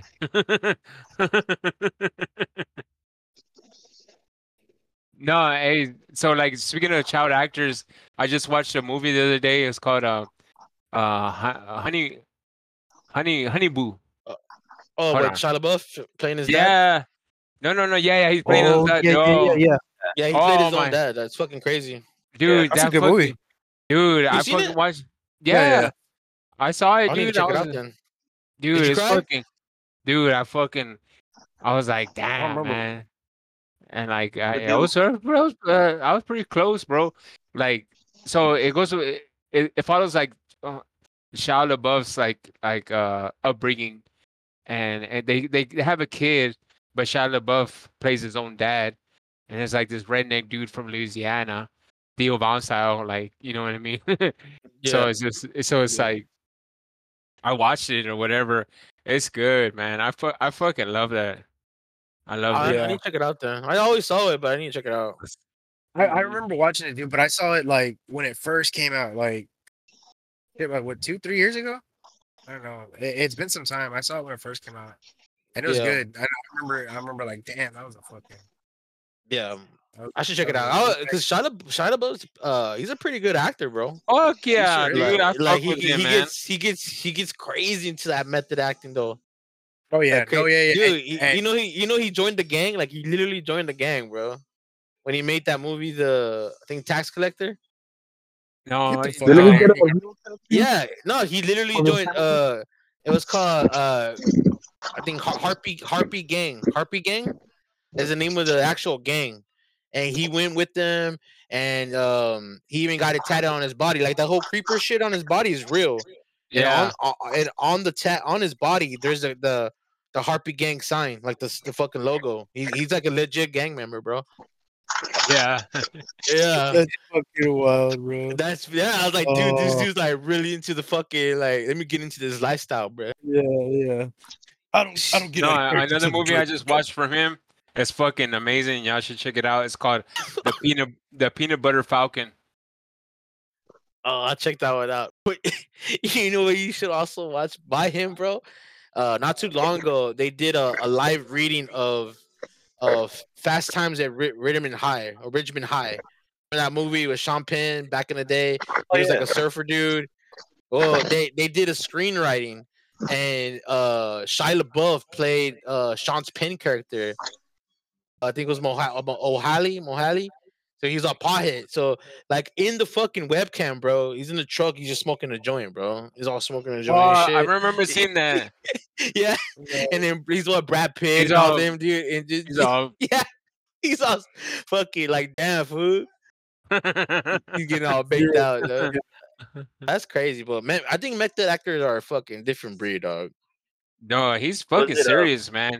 No, hey, so like speaking of child actors, I just watched a movie the other day. It's called uh uh Hu- Honey Honey Honey Boo. Uh, oh, Hold but on. Shia LaBeouf playing his dad. Yeah. No, no, no. Yeah, yeah. He's playing on Oh, that. yeah, yeah, yeah, Yo, yeah. Yeah, he played oh his own my, dad. That's fucking crazy. Yeah. dude, That's a that good movie. fucking dude. You I seen fucking it? watched. Yeah, yeah, Yeah, yeah. I saw it, I need to dude. I check it was, out then. Did dude, you it's cry? fucking, dude. I fucking, I was like, I don't damn, remember. man. And like, But I, I dude, was, uh, bro, uh, I was pretty close, bro. Like, so it goes, it, it, it follows like uh, Shia LaBeouf's like, like uh upbringing, and and they they they have a kid, but Shia LaBeouf plays his own dad, and it's like this redneck dude from Louisiana, Theo Von style, like you know what I mean. So Yeah. it's just so it's Yeah. like I watched it or whatever. It's good, man. I fu- I fucking love that. I loved I, it. I Yeah. need to check it out then. I always saw it, but I need to check it out. I, I Mhm. remember watching it, dude, but I saw it like when it first came out, like, shit, like what, two, three years ago? I don't know. It, it's been some time. I saw it when it first came out, and it was Yeah. good. I, I remember. I remember, like, damn, that was a fucking. Yeah. that was- I should check that it was out. a- Because Shia, La- Shia LaBeouf's, uh, he's a pretty good actor, bro. Fuck yeah, should- dude. Like, I like fuck he with him, he man. gets he gets he gets crazy into that method acting though. Oh yeah, Like, cra- no, yeah, yeah. dude, and- you, and- you know he you know he joined the gang. Like he literally joined the gang, bro. When he made that movie, the I think Tax Collector. No, Get the it- fuck Didn't out he no. of get here. a Yeah, no, he literally For the joined. Uh, it was called uh, I think Har- Harpy Harpy Gang. Harpy Gang is the name of the actual gang, and he went with them, and um, he even got it tatted on his body. Like the whole creeper shit on his body is real, and on Yeah, on and on the tat on his body, there's a, the the Harpy Gang sign, like the s- the fucking logo. He, he's like a legit gang member, bro. yeah. Yeah. That's fucking wild, bro. That's yeah. I was like, dude, this Oh. dude's like really into the fucking like. Let me get into this lifestyle, bro. Yeah, yeah. I don't. I don't get No, out of character another till the movie I Drake just comes. watched from him. It's fucking amazing. Y'all should check it out. It's called the peanut the peanut butter falcon. Oh, I checked that one out. But you know what? You should also watch by him, bro. Uh, not too long ago, they did a, a live reading of of Fast Times at Ri- Richmond High or Richmond High. Remember that movie with Sean Penn back in the day? He was like a surfer dude. Oh, they they did a screenwriting, and uh, Shia LaBeouf played uh Sean's Penn character. I think it was Moha- O'Halley, Mohali. So he's a pothead. So like in the fucking webcam, bro, he's in the truck. He's just smoking a joint, bro. He's all smoking a Oh, joint and I shit. remember seeing that. Yeah, Yeah. and then he's what Brad Pitt He's and all all them, dude. And just he's all yeah, he's all fucking like damn food. He's getting all baked out. Dog. That's crazy, but man, I think method actors are a fucking different breed, dog. No, he's Was fucking it, uh, serious, man.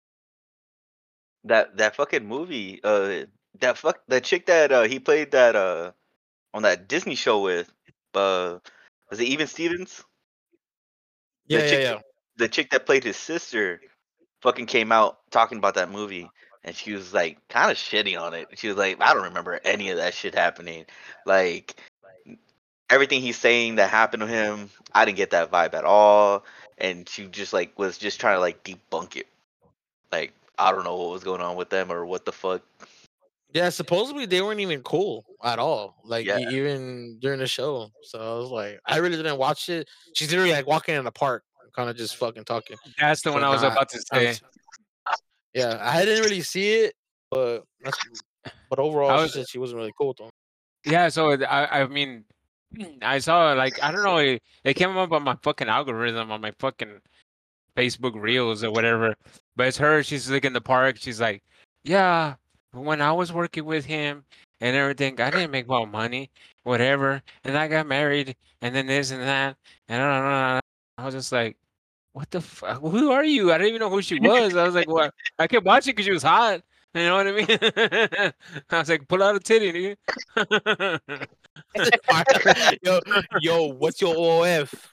that that fucking movie, uh, that fuck that chick that uh he played that uh on that Disney show with, uh, was it Even Stevens? The Yeah, yeah, chick, yeah. the chick that played his sister, fucking came out talking about that movie, and she was like kind of shitty on it. She was like, I don't remember any of that shit happening. Like everything he's saying that happened to him, I didn't get that vibe at all. And she just like was just trying to like debunk it. Like I don't know what was going on with them or what the fuck. Yeah, supposedly they weren't even cool at all. Like Yeah. e- even during the show. So I was like, I really didn't watch it. She's literally like walking in the park, kind of just fucking talking. That's the So one I was nah, about to I say. was- yeah, I didn't really see it, but that's, but overall, I she was- said she wasn't really cool with them. Yeah, so it- I I mean, I saw like I don't know, it, it came up on my fucking algorithm on my fucking Facebook Reels or whatever. But it's her. She's like in the park. She's like, yeah, when I was working with him and everything, I didn't make well money, whatever. And I got married, and then this and that, and I don't know. I was just like, what the fuck? Who are you? I didn't even know who she was. I was like, what? I kept watching because she was hot. You know what I mean? I was like, pull out a titty, nigga. yo, yo, what's your O F?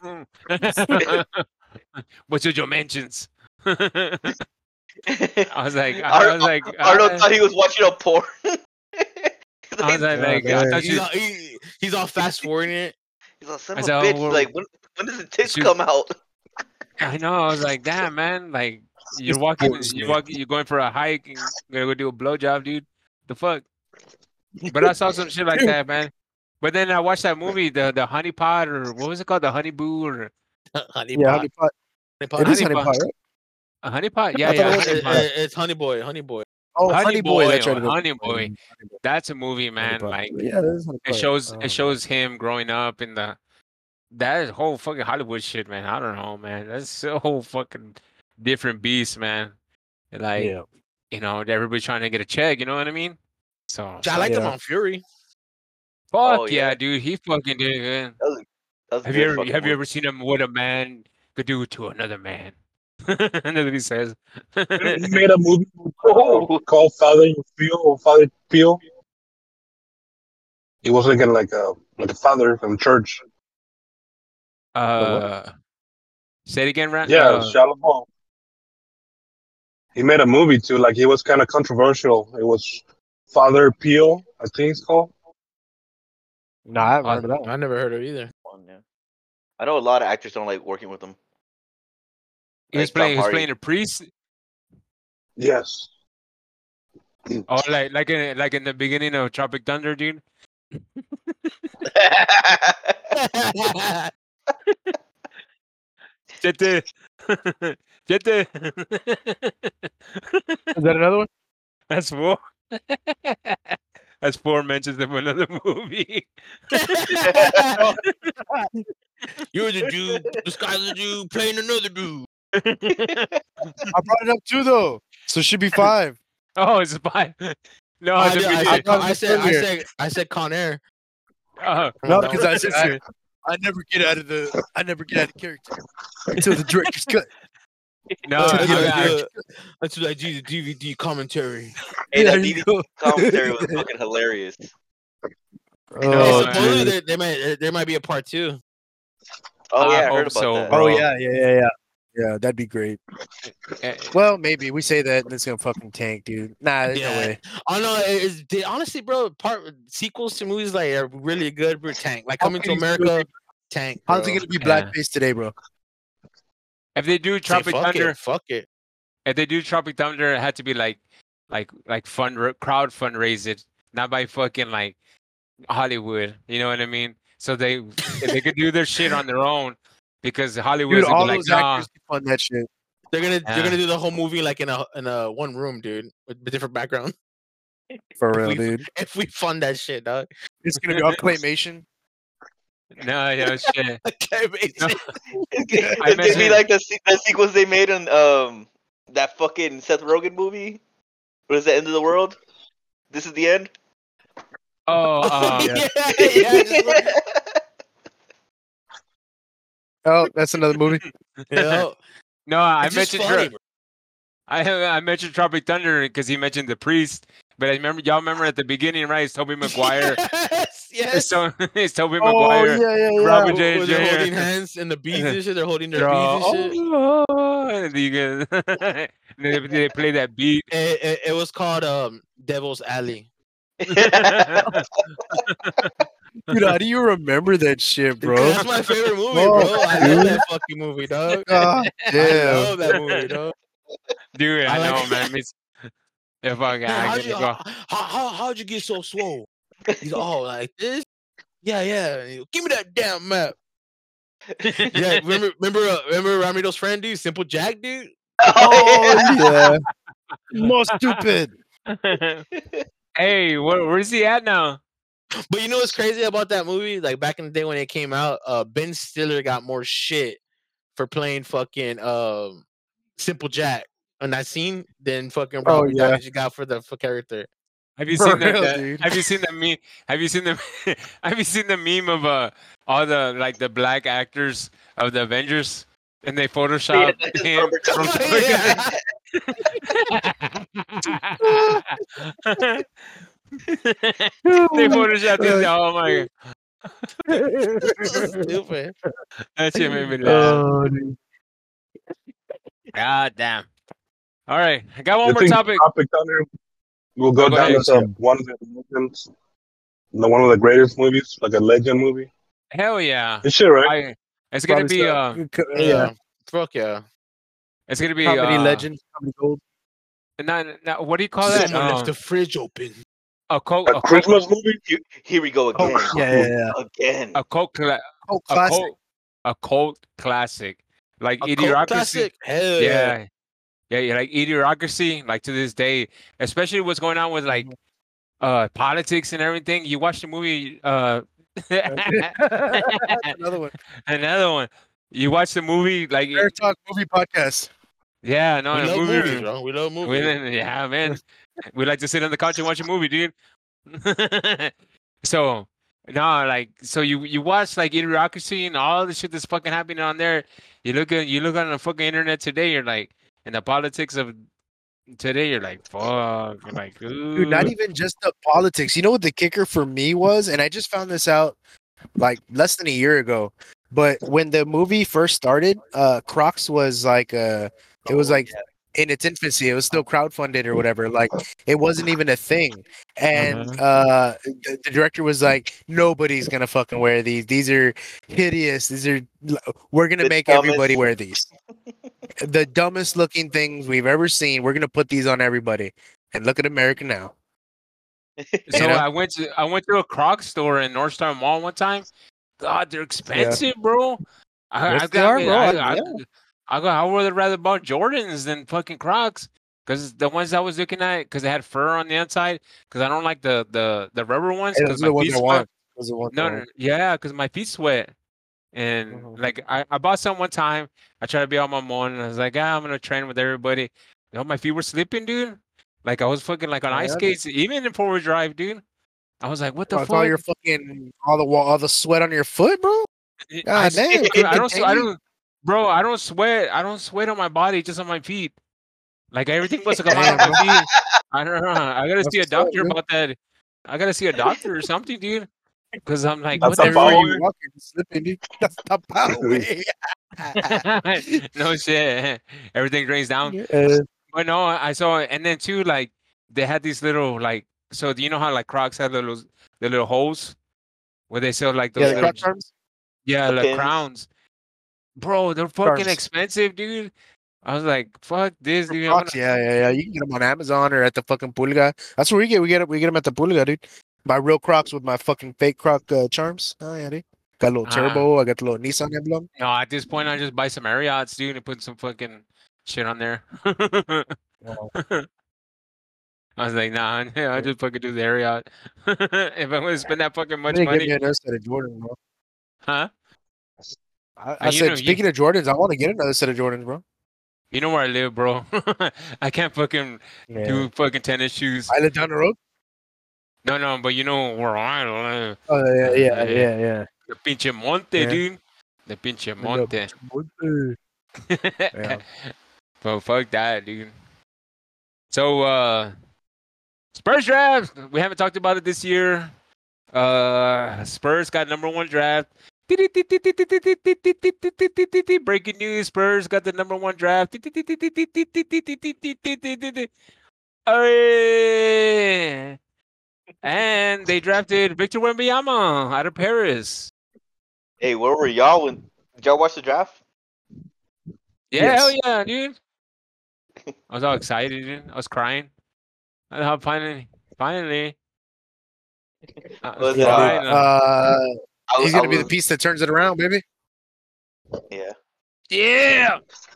What's your dimensions? I was like, I Ar- was like, Arnold I, thought he was watching a porn. I was like, Oh, like I man. thought He's she, all, he, he's all fast forwarding it. He's like, son I of said, a oh, bitch. well, Like when when does the tits she- come out? I know. I was like, damn, man, like you're walking, you walk, you're going for a hike, and you're gonna go do a blowjob, dude. The fuck? But I saw some shit like that, man. But then I watched that movie, the the Honey Pot, or what was it called, the Honey Boo, or honey Yeah, pot. honey pot. Honey pot. It is Honey honey pot. pot, right? a Honey Pot? Yeah, I thought yeah, it was- Honey It- Pot. it- it's honey boy, honey boy. Oh, Honey honey, boy. Boy, That's right. or it is. Honey Boy. That's a movie, Honey man. pot. Like yeah, that is honey it pot. shows, Oh, it shows him growing up in the that whole fucking Hollywood shit, man. I don't know, man. That's a whole fucking different beast, man. Like, yeah. you know, everybody trying to get a check. You know what I mean? So I like him Yeah. on Fury. fuck Oh, yeah, yeah. dude. He fucking did it. Man. That was, that was a Have good you ever fucking have you movie. ever seen him what a man could do to another man? That's what he says. He made a movie Oh. called Father Pio or Father Pio. He was like a like a like a father from church. uh, say it again, Rat. Yeah, Uh, Shalom. He made a movie too. Like he was kind of controversial. It was Father Pio, I think it's called. No, I haven't Uh, heard of that one. I never heard of either. Yeah. I know a lot of actors don't like working with him. he was Like Tom playing. He was Hardy. playing a priest. Yes. Oh, like like in like in the beginning of Tropic Thunder, dude. Chete. Chete. Is that another one? That's four. That's four mentions of another movie. You're the dude. This guy's the dude playing another dude. I brought it up too, though. So it should be five. Oh, it's five. No, I, it's a did- I, big- said, brought it I up said, I earlier. said, I said, Con Air. uh, No, No. because I said I, I never get out of the I never get out of character until the director's cut. no, That's yeah, what I- I I- do. That's what I do. The D V D commentary. Hey, There that you D V D go. commentary was fucking hilarious. No, Hey, Oh, man. supposedly dude. there, there might there might be a part two. Oh I yeah, I, hope heard about so, that. bro. oh yeah, yeah, yeah, yeah. Yeah, that'd be great. eh, Well, maybe we say that and it's gonna fucking tank, dude. Nah, there's Yeah. no way. Oh no, it- it's they, honestly, bro. Part sequels to movies like are really good for tank. Like How Coming to can you still America, tank. How's it bro. gonna be Yeah. blackface today, bro? if they do Say, Tropic fuck Thunder, it, fuck it. if they do Tropic Thunder, it had to be like, like, like fund crowd fundraise it, not by fucking like Hollywood. You know what I mean? So they if they could do their shit on their own because Hollywood's Dude, gonna all be like, those nah. actors can fund that shit They're gonna Yeah. they're gonna do the whole movie like in a in a one room, dude, with a different background. for If real, we- dude. If we fund that shit, dog. It's gonna be all claymation. No, yeah, shit. Okay, basically. It's gonna, I it's gonna be mentioned- like the se- the sequels they made on um that fucking Seth Rogen movie. What is the end of the world? This is the end. Oh, um, yeah, yeah, just look- Oh, that's another movie. yo, no, I it's just mentioned funny, Tro- bro. I I mentioned Tropic Thunder because he mentioned the priest. But I remember y'all remember at the beginning, right? It's Tobey Maguire. Yes, It's, yes. to, it's Tobey Oh Maguire. yeah, yeah, yeah. Robert Where J. they're holding Junior hands and the beads and shit. They're holding their They're beads all, and shit. oh, oh, and you get, and they, they play that beat. It, it, it was called um Devil's Alley. Dude, how do you remember that shit, bro? That's my favorite movie, Oh, bro. I love dude. that fucking movie, dog. God I damn. love that movie, dog. Dude, I, I know, like- man. It's, if I, Man, I how'd gotta you, go. how, how, how'd you get so swole? He's oh, like this? Yeah, yeah. He go, give me that damn map. Yeah, remember, remember, uh, remember Ramiro's friend, dude, Simple Jack, dude. Oh yeah. More stupid. Hey, where, where's he at now? But you know what's crazy about that movie? Like back in the day when it came out, uh, Ben Stiller got more shit for playing fucking um Simple Jack on that scene than fucking Oh, Robert yeah. Downey got for the for character. Have you For seen that, real, that- dude. Have you seen the meme? Have you seen the Have you seen the meme of uh all the like the black actors of the Avengers and they Photoshop Yeah, that's him Robert from Yeah. they Photoshop this. Oh my god, Stupid. that shit made me laugh. Oh, dude. God damn. All right, I got one You more think topic. Tropic Thunder will go Oh, go down ahead. as a, one of the legends, the one of the greatest movies, like a legend movie? Hell yeah. It should, right? I, it's gonna Probably be so. uh, yeah. Yeah. Fuck yeah. it's gonna be Comedy uh, legend, comedy gold. not, not, what do you call that? Someone left Um, the fridge open. a coke, A a coke, Christmas movie? Here, here we go Oh, again. yeah, yeah, yeah. Again. a coke, cla- Oh, a classic. cult, a cult classic, like A cult Idiocracy. classic? Hell yeah. Yeah, yeah, yeah, like Idiocracy. Like to this day, especially what's going on with like uh politics and everything. You watch the movie. Uh, Another one. another one. You watch the movie like Fair Talk Movie Podcast. yeah, no, We the love movie. movies, bro. We love We movies. didn't- yeah, man. We like to sit on the couch and watch a movie, dude. so no, like so you you watch like Idiocracy and all the shit that's fucking happening on there. You look at you look on the fucking internet today. You're like, in the politics of today, you're like, fuck. You're like, Dude, not ooh. even just the politics. You know what the kicker for me was? And I just found this out like less than a year ago. But when the movie first started, uh Crocs was like uh it was Oh, like yeah. in its infancy. It was still crowdfunded or whatever. Like it wasn't even a thing. And Mhm. uh the, the director was like, nobody's gonna fucking wear these. These are hideous. These are we're gonna The make dumbest- everybody wear these. The dumbest looking things we've ever seen. We're gonna put these on everybody. And look at America now. So You know? I went to I went to a Crocs store in North Star Mall one time. God, they're expensive, bro. I, Yes, I they got are, me- bro. I, I- I, yeah. I, go, I would rather bought Jordans than fucking Crocs. Because the ones I was looking at, because they had fur on the outside. Because I don't like the the the rubber ones. Hey, Because those are my the ones feet I sweat. want. Those are the ones I No, want. no, yeah, because my feet sweat. And Mhm. like I, I bought some one time. I tried to be on my morning. And I was like, ah, I'm gonna train with everybody. You know, my feet were slipping, dude. Like I was fucking like on Oh, ice yeah? skates, even in four wheel drive, dude. I was like, what the Bro, it's fuck? all your fucking all the wa- all the sweat on your foot, bro. I God s- damn, I kid, don't, s- I continue. don't, bro. I don't sweat. I don't sweat on my body, just on my feet. Like everything must have come out Damn, of my bro. feet. I don't know. I gotta That's see a what's up, doctor dude. about that. I gotta see a doctor or something, dude. Because I'm like, That's what a the Everywhere power. you walk, you're just slipping, dude. That's the power way. fuck? No shit. Everything drains down. Uh, But no, I saw it, and then too, like they had these little like. So do you know how like Crocs have the little the little holes where they sell like yeah, those the little crop charms. yeah The the pins. crowns, bro? They're fucking Charms. expensive, dude. I was like, fuck this, For dude. I'm Crocs, yeah, yeah, yeah. You can get them on Amazon or at the fucking Pulga. That's where we get we get it. We get them at the Pulga, dude. Buy real Crocs with my fucking fake Croc uh, charms. Oh yeah, dude. Got a little Ah. turbo. I got the little Nissan emblem. No, at this point, I just buy some Marriott's, dude, and put some fucking shit on there. I was like, nah, I just fucking do the Marriott. If I'm gonna spend that fucking I much need to get money, me another set of Jordans, bro. huh? I, Uh, I you said, know, you- speaking of Jordans, I want to get another set of Jordans, bro. You know where I live, bro. I can't fucking Yeah. do fucking tennis shoes. I live down the road. No, no, but you know where I uh, Oh yeah, uh, yeah, yeah, yeah. the pinche monte, Yeah. dude. The pinche I know. monte. Yeah. But fuck that, dude. So, uh, Spurs draft. We haven't talked about it this year. Uh, Spurs got number one draft. Breaking news: Spurs got the number one draft. Hooray! And they drafted Victor Wembanyama out of Paris. Hey, where were y'all when did y'all watch the draft? Yeah, hell Yes. yeah, dude. I was all excited, dude. I was crying. Uh, finally, finally. I was Was Yeah, it dude. crying. uh? uh, Uh, I, he's I gonna be the was piece that turns it around, baby. yeah. Yeah.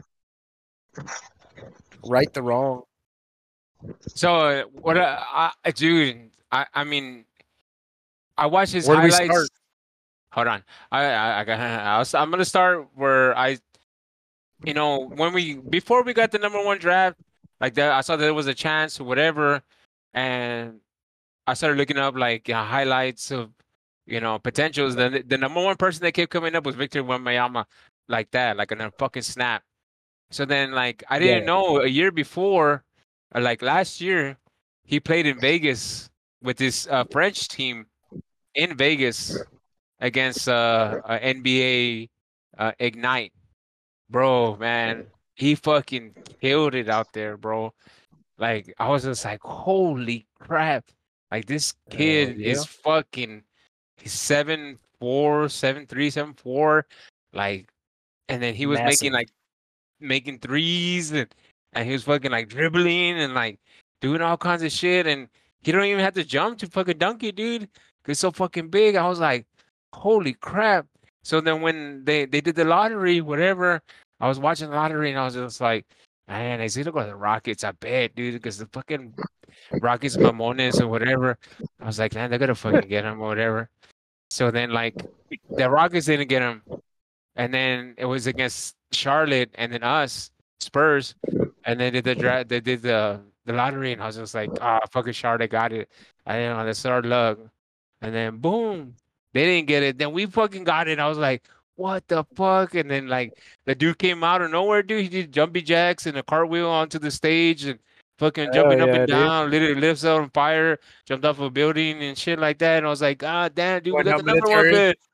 Right the wrong. So uh, what? Uh, I, dude, I, I mean, I watched his Where do we highlights. start? Hold on. I, I, I got. I was, I'm gonna start where I, you know, when we before we got the number one draft, like that, I saw that there was a chance or whatever, and I started looking up like uh, highlights of, you know, potentials. The the number one person that kept coming up was Victor Wembanyama, like that, like in a fucking snap. So then, like, I Yeah. didn't know a year before, or like last year, he played in Vegas with this uh, French team in Vegas against uh, uh, N B A uh, Ignite. Bro, man, he fucking killed it out there, bro. Like, I was just like, holy crap. Like, this Hell kid yeah. is fucking he's seven four, seven three, seven four. Like, and then he was making Massive. like making threes and, and he was fucking like dribbling and like doing all kinds of shit and he don't even have to jump to fucking dunk it, dude. 'Cause it's so fucking big. I was like, holy crap. So then when they, they did the lottery, whatever, I was watching the lottery and I was just like, man, is he gonna go to the Rockets? I bet, dude, because the fucking Rockets Mamones or whatever. I was like, man, they're gonna fucking get him or whatever. So then like the Rockets didn't get him and then it was against Charlotte and then us Spurs, and they did the dra- they did the the lottery, and I was just like, ah, fucking Charlotte got it. I didn't know that's our luck, and then boom, they didn't get it. Then we fucking got it. I was like, what the fuck? And then like the dude came out of nowhere, dude. He did jumpy jacks and a cartwheel onto the stage and fucking Hell jumping up yeah, and dude. down, literally lifts out on fire, jumped off a building and shit like that. And I was like, god damn, dude, we Going got down the number one military. pick.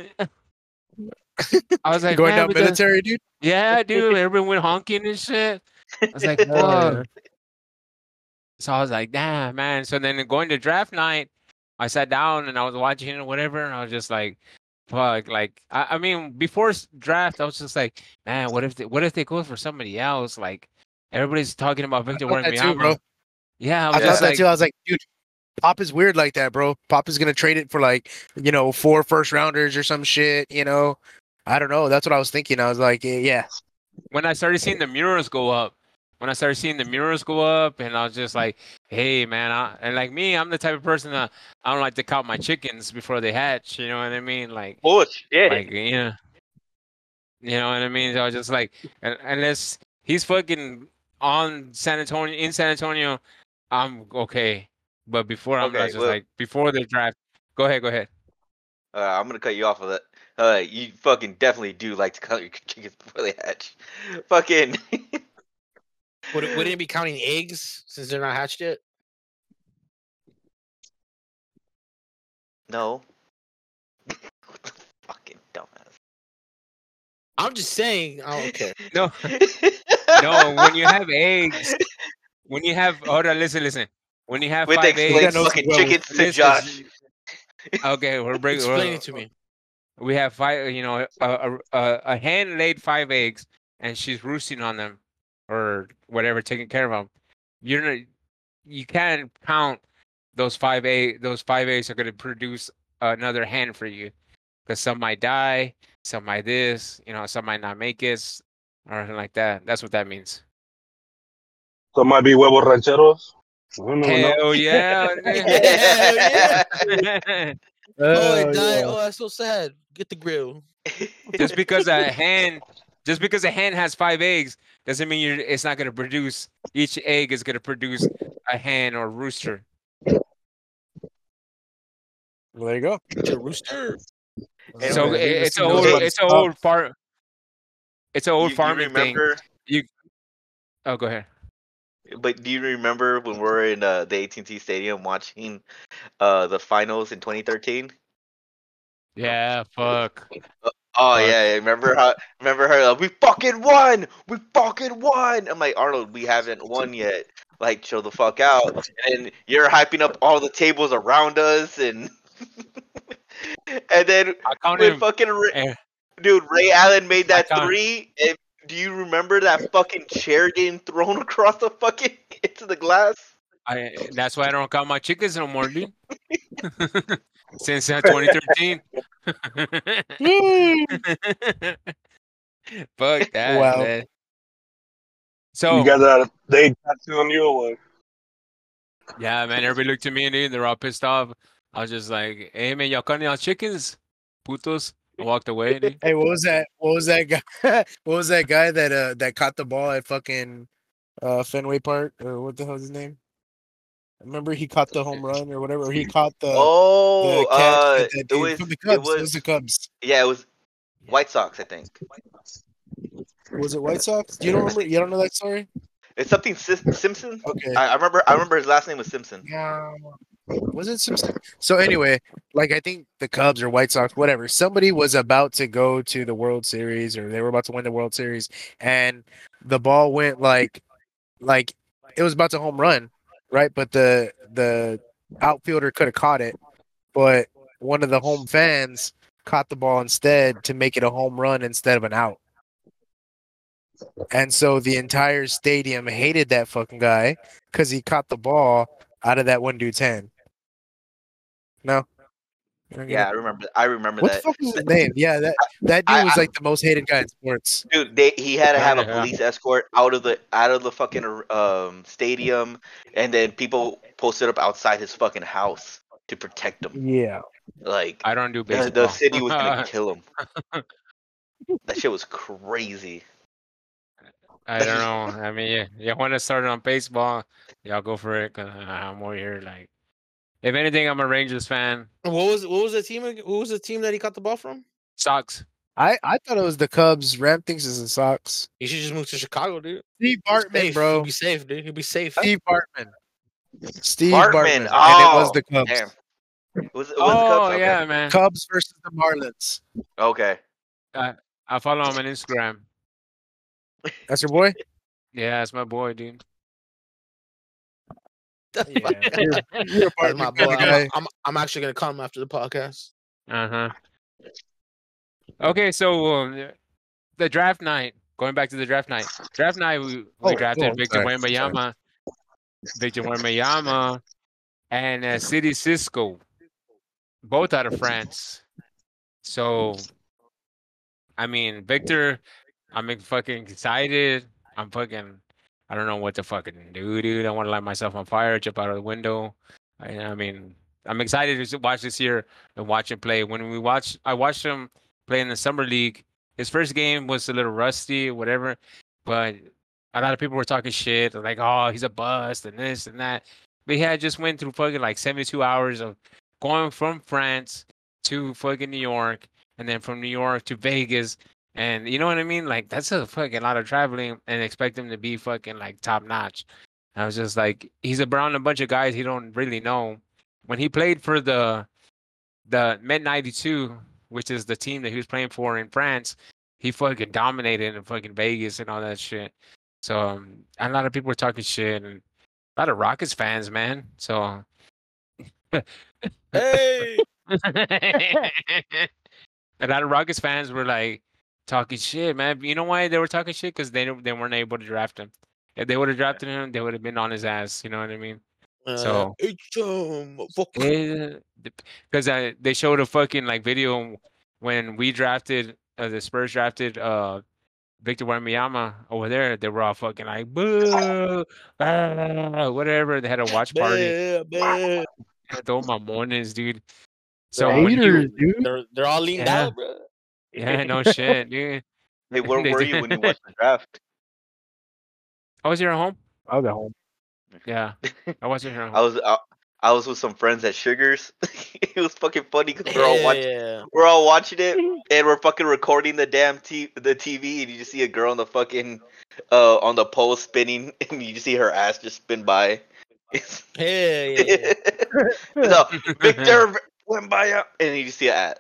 I was like, Going man, down we got military, dude. yeah, dude. Everyone went honking and shit. I was like, Hell fuck. yeah. So I was like, damn, man. So then going to draft night, I sat down and I was watching it or whatever, and I was just like, fuck. Like, I, I mean, before s- draft, I was just like, man, what if they, what if they go for somebody else? Like, everybody's talking about I Victor thought that too, bro. Wembanyama. Yeah, I I was thought just Yeah. that like, too. I was like, dude, Pop is weird like that, bro. Pop is gonna trade it for like, you know, four first rounders or some shit, you know. I don't know. That's what I was thinking. I was like, yeah, yeah. when I started seeing the murals go up, when I started seeing the murals go up, and I was just like, hey, man, I, and like me, I'm the type of person that I don't like to count my chickens before they hatch. You know what I mean? Like, Oh shit. like you know, you know what I mean? So I was just like, un- unless he's fucking on San Antonio in San Antonio, I'm okay. But before I'm not Okay, just well, like before the draft. Go ahead, go ahead. uh, I'm gonna cut you off of that. Uh, you fucking definitely do like to cut your chickens before they hatch. Fucking Would it, wouldn't it be counting eggs since they're not hatched yet? no. Fucking dumbass. I'm just saying. Oh, okay. No, no. When you have eggs, when you have hold on, listen, listen. When you have With to five This guy explain knows eggs, his fucking levels. chickens to listen. Josh. Okay, we're breaking. Explain it to me. We have five. You know, a, a a a hen laid five eggs, and she's roosting on them, or whatever, taking care of them. You're not, you can't count those five egg. Those five eggs are going to produce another hen for you, because some might die, some might this. You know, some might not make it, or anything like that. That's what that means. So it might be huevos rancheros. I don't know. Hell yeah! Hell yeah. Oh, it Hell died. yeah. Oh, that's so sad. Get the grill. Just because a hen, just because a hen has five eggs, doesn't mean you're, it's not going to produce. Each egg is going to produce a hen or rooster. Well, there you go. To Rooster. And So we- it- it's a knows old, Hey, about his it's an old Cubs. farm. It's an old you, you farming thing. remember? You. Oh, go ahead. But do you remember when we were in uh, the A T and T Stadium watching uh, the finals in twenty thirteen? Yeah, fuck. Oh Fuck. yeah, yeah, remember how? Remember how? Uh, we fucking won! We fucking won! I'm like, Arnold, we haven't won yet. Like, chill the fuck out. And you're hyping up all the tables around us, and and then I counted when him. fucking Ray, eh, dude Ray Allen made I that count- three. And do you remember that fucking chair getting thrown across the fucking into the glass? I. That's why I don't count my chickens no more, dude. Since uh, twenty thirteen. Fuck that, Wow. man. You So got that they tattoo on you or what? yeah, man, everybody looked at me and they- they're all pissed off. I was just like, "Hey, man, y'all cutting y'all chickens, putos." I walked away, dude. Hey, what was that? What was that guy? What was that guy that uh that caught the ball at fucking uh Fenway Park or what the hell's his name? Remember he caught the home run or whatever. Or he caught the Oh, the catch uh, that, that it dude was from the it Cubs. It was was the Cubs. yeah, it was White Sox, I think. Was it White Sox? You don't remember? You don't know that story? It's something Sis- Simpson. Okay. I, I remember. I remember his last name was Simpson. Yeah. Was it some? So anyway, like I think the Cubs or White Sox, whatever. Somebody was about to go to the World Series, or they were about to win the World Series, and the ball went like, like it was about to home run, right? But the the outfielder could have caught it, but one of the home fans caught the ball instead to make it a home run instead of an out. And so the entire stadium hated that fucking guy because he caught the ball out of that one dude's hand. No? You don't get Yeah, I it? remember. I remember What the that. fuck was his name? Yeah, that that dude I- was I- like the most hated guy in sports. Dude, they, he had to have a Yeah. police escort out of the out of the fucking um stadium, and then people posted up outside his fucking house to protect him. Yeah. Like I don't do the, baseball. the city was gonna kill him. That shit was crazy. I don't know. I mean, yeah, you want to start on baseball? Y'all go for it. Cause I'm more here. Like, if anything, I'm a Rangers fan. What was what was the team? ag- What was the team that he caught the ball from? Sox. I, I thought it was the Cubs. Ram thinks it's the Sox. He should just move to Chicago, dude. Steve He's Bartman, safe. bro. He'll be safe, dude. He'll be safe. Steve Bartman. Steve Bartman, Bartman. And it oh, was the Cubs. Damn. Was, was the Oh Cubs? Okay. yeah, man. Cubs versus the Marlins. Okay. I follow him on Instagram. That's your boy? Yeah, that's my boy, dude. That's Yeah. my- You're, you're a That's my Bartman boy. kind of I'm, guy. I'm, I'm actually gonna call him after the podcast. Uh huh. Okay, so um, the draft night. Going back to the draft night. Draft night, we, we Oh, drafted oh, Victor sorry, Wembanyama, Victor Wembanyama, and uh, City Cisco, both out of France. So, I mean, Victor, I'm ex- fucking excited. I'm fucking, I don't know what to fucking do, dude. I want to light myself on fire, jump out of the window. I, I mean, I'm excited to s- watch this year and watch him play. When we watch, I watched him play in the summer league. His first game was a little rusty, or whatever, but a lot of people were talking shit, like, "Oh, he's a bust," and this and that. But he had just went through fucking like seventy-two hours of going from France to fucking New York, and then from New York to Vegas, and you know what I mean? Like that's a fucking lot of traveling, and expect him to be fucking like top notch. I was just like, he's around a bunch of guys he don't really know. When he played for the the Met ninety-two, which is the team that he was playing for in France, he fucking dominated in fucking Vegas and all that shit. So um, a lot of people were talking shit, and a lot of Rockets fans, man. So Hey, a lot of Rockets fans were like talking shit, man. You know why they were talking shit? Because they don't- they weren't able to draft him. If they would have drafted him, they would have been on his ass. You know what I mean? uh, So- H M, fuck. Because uh, they showed a fucking like video when we drafted uh, the Spurs drafted uh Victor Wembanyama over there. They were all fucking like boo, ah, whatever. They had a watch party. Bah, bah. I told my mornings, dude. So when you, Haters, dude. They're they're all leaned Yeah. out, bro. yeah, no shit, dude. Hey, where They were did. you when you watched the draft? I was here at home. I was at home. Yeah, I wasn't here at I home. was. I, I was with some friends at Sugars. It was fucking funny because we're all Yeah, watching. yeah. We're all watching it, and we're fucking recording the damn t- the T V, and you just see a girl on the fucking uh on the pole spinning, and you just see her ass just spin by. It's Yeah, yeah, yeah. so Victor went by, uh, and you just see an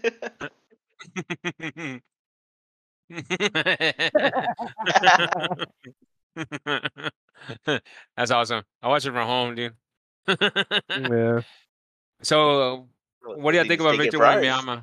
ad. That's awesome. I watch it from home, dude. Yeah. So, what do you He's think about taking Victor prize. Wembanyama?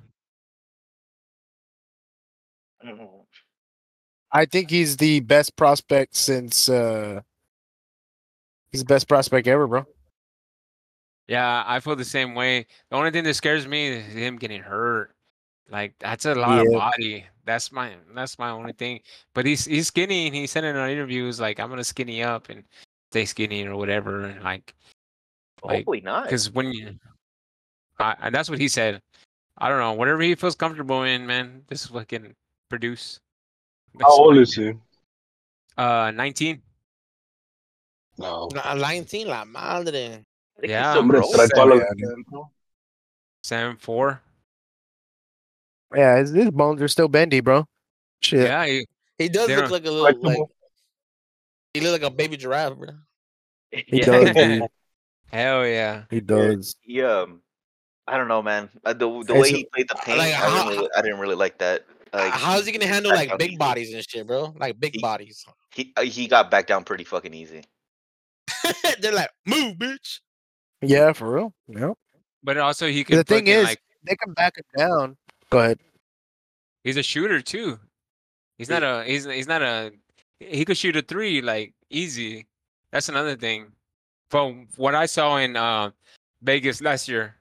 Mhm. I think he's the best prospect since uh he's the best prospect ever, bro. Yeah, I feel the same way. The only thing that scares me is him getting hurt. Like that's a lot of Yeah. body. That's my that's my only thing. But he's he's skinny, and he said in our interviews like I'm gonna skinny up and stay skinny or whatever. And like like Hopefully not. because when you, I, and that's what he said. I don't know. Whatever he feels comfortable in, man. This is what can produce. How That's old my- is he? Uh, nineteen. No. La- nineteen, la madre. I think he's Yeah. still Hombre, growing. trae todas Yeah, las dude. dentro. Seven four. Yeah, his, his bones are still bendy, bro. Shit. Yeah. He, He does They're look like a little like Flexible. he look like a baby giraffe, bro. He does, dude. hell yeah. He does. He, um, I don't know, man. Uh, the the Hey, way so- he played the paint, Like, I didn't how- really, I didn't really like that. Like, How is he gonna handle back like down big easy. bodies and shit, bro? Like big He- bodies. He uh, he got back down pretty fucking easy. They're like, move, bitch. Yeah, for real. Yeah. But also he can The thing fucking, is, like they can back him down. Go ahead. he's a shooter too. He's not a he's he's not a he could shoot a three like easy. That's another thing. From what I saw in uh, Vegas last year.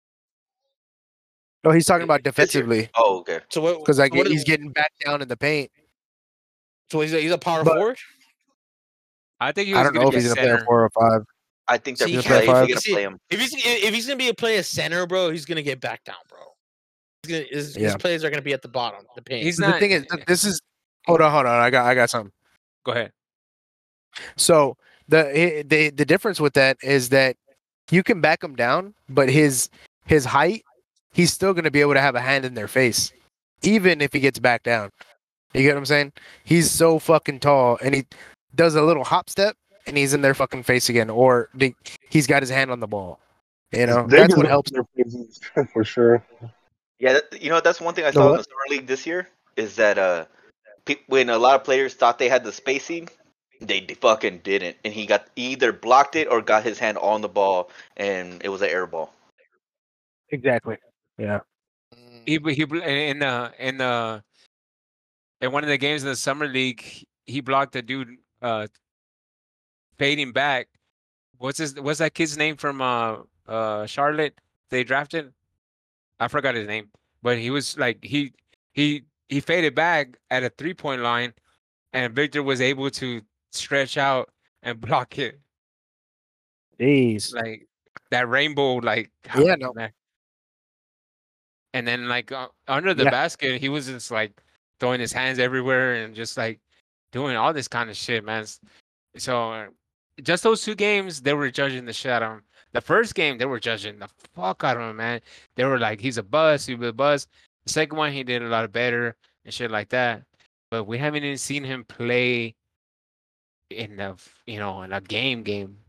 No, he's talking about This year. defensively Oh, okay. So what? because like so what is- he's getting back down in the paint. So he's a, he's a power But- forward. I think he was I don't gonna know if be he's a gonna play center. a four or five. I think they're See, he play, can't- they're gonna see- play him. If he's if he's gonna be a play a center, bro, he's gonna get back down, bro. He's gonna, his, his Yeah. plays are gonna be at the bottom, the paint. He's The not. thing is, th- this is. Hold on, hold on. I got, I got something. Go ahead. So the the the difference with that is that you can back him down, but his his height, he's still going to be able to have a hand in their face, even if he gets back down. You get what I'm saying? He's so fucking tall, and he does a little hop step, and he's in their fucking face again, or they, he's got his hand on the ball. You know, They that's can what look helps. their faces, for sure. Yeah, that, you know that's one thing I The saw in what? the summer league this year is that uh, pe- when a lot of players thought they had the spacing, they d- fucking didn't, and he got he either blocked it or got his hand on the ball, and it was an air ball. Exactly. Yeah. Mm. He he in the in the in one of the games in the summer league, he blocked a dude uh fading back. What's his what's that kid's name from uh uh Charlotte they drafted? I forgot his name, but he was like he he he faded back at a three point line, and Victor was able to stretch out and block it Jeez. like that rainbow like Yeah, no. man. And then like uh, under the Yeah. basket, he was just like throwing his hands everywhere and just like doing all this kind of shit, man. S- So uh, just those two games, they were judging the shit out of him. The first game, they were judging the fuck out of him, man. They were like, he's a bust, he's a bust. The second one, he did a lot better and shit like that. But we haven't even seen him play in the, f- you know, in a game game.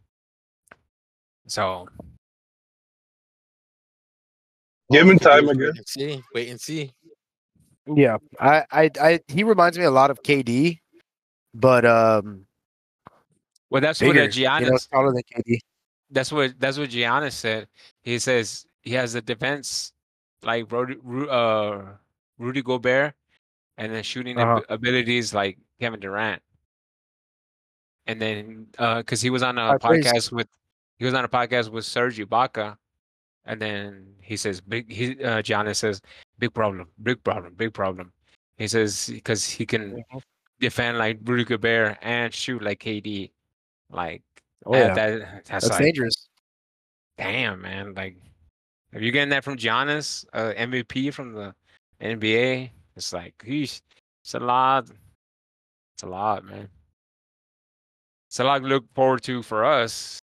So Give All him we can do time, I is Wait guess. and see. Wait and see. Yeah. I, I, I, he reminds me a lot of K D, but um, well, that's bigger. what uh, You know, Giannis. taller than K D. That's what that's what Giannis said. He says he has a defense like Rudy, Ru- uh, Rudy Gobert, and then shooting ab- Uh-huh. abilities like Kevin Durant. And then because he was on a High praise. podcast with he was on a podcast with Serge Ibaka, and then he says big. He uh, Giannis says big problem, big problem, big problem. He says because he can Mhm. defend like Rudy Gobert and shoot like K D. Like Oh uh, yeah, that that's, that's like dangerous. damn, man. Like, if you're getting that from Giannis, uh, M V P from the N B A, it's like, geez, it's a lot. It's a lot, man. It's a lot to look forward to for us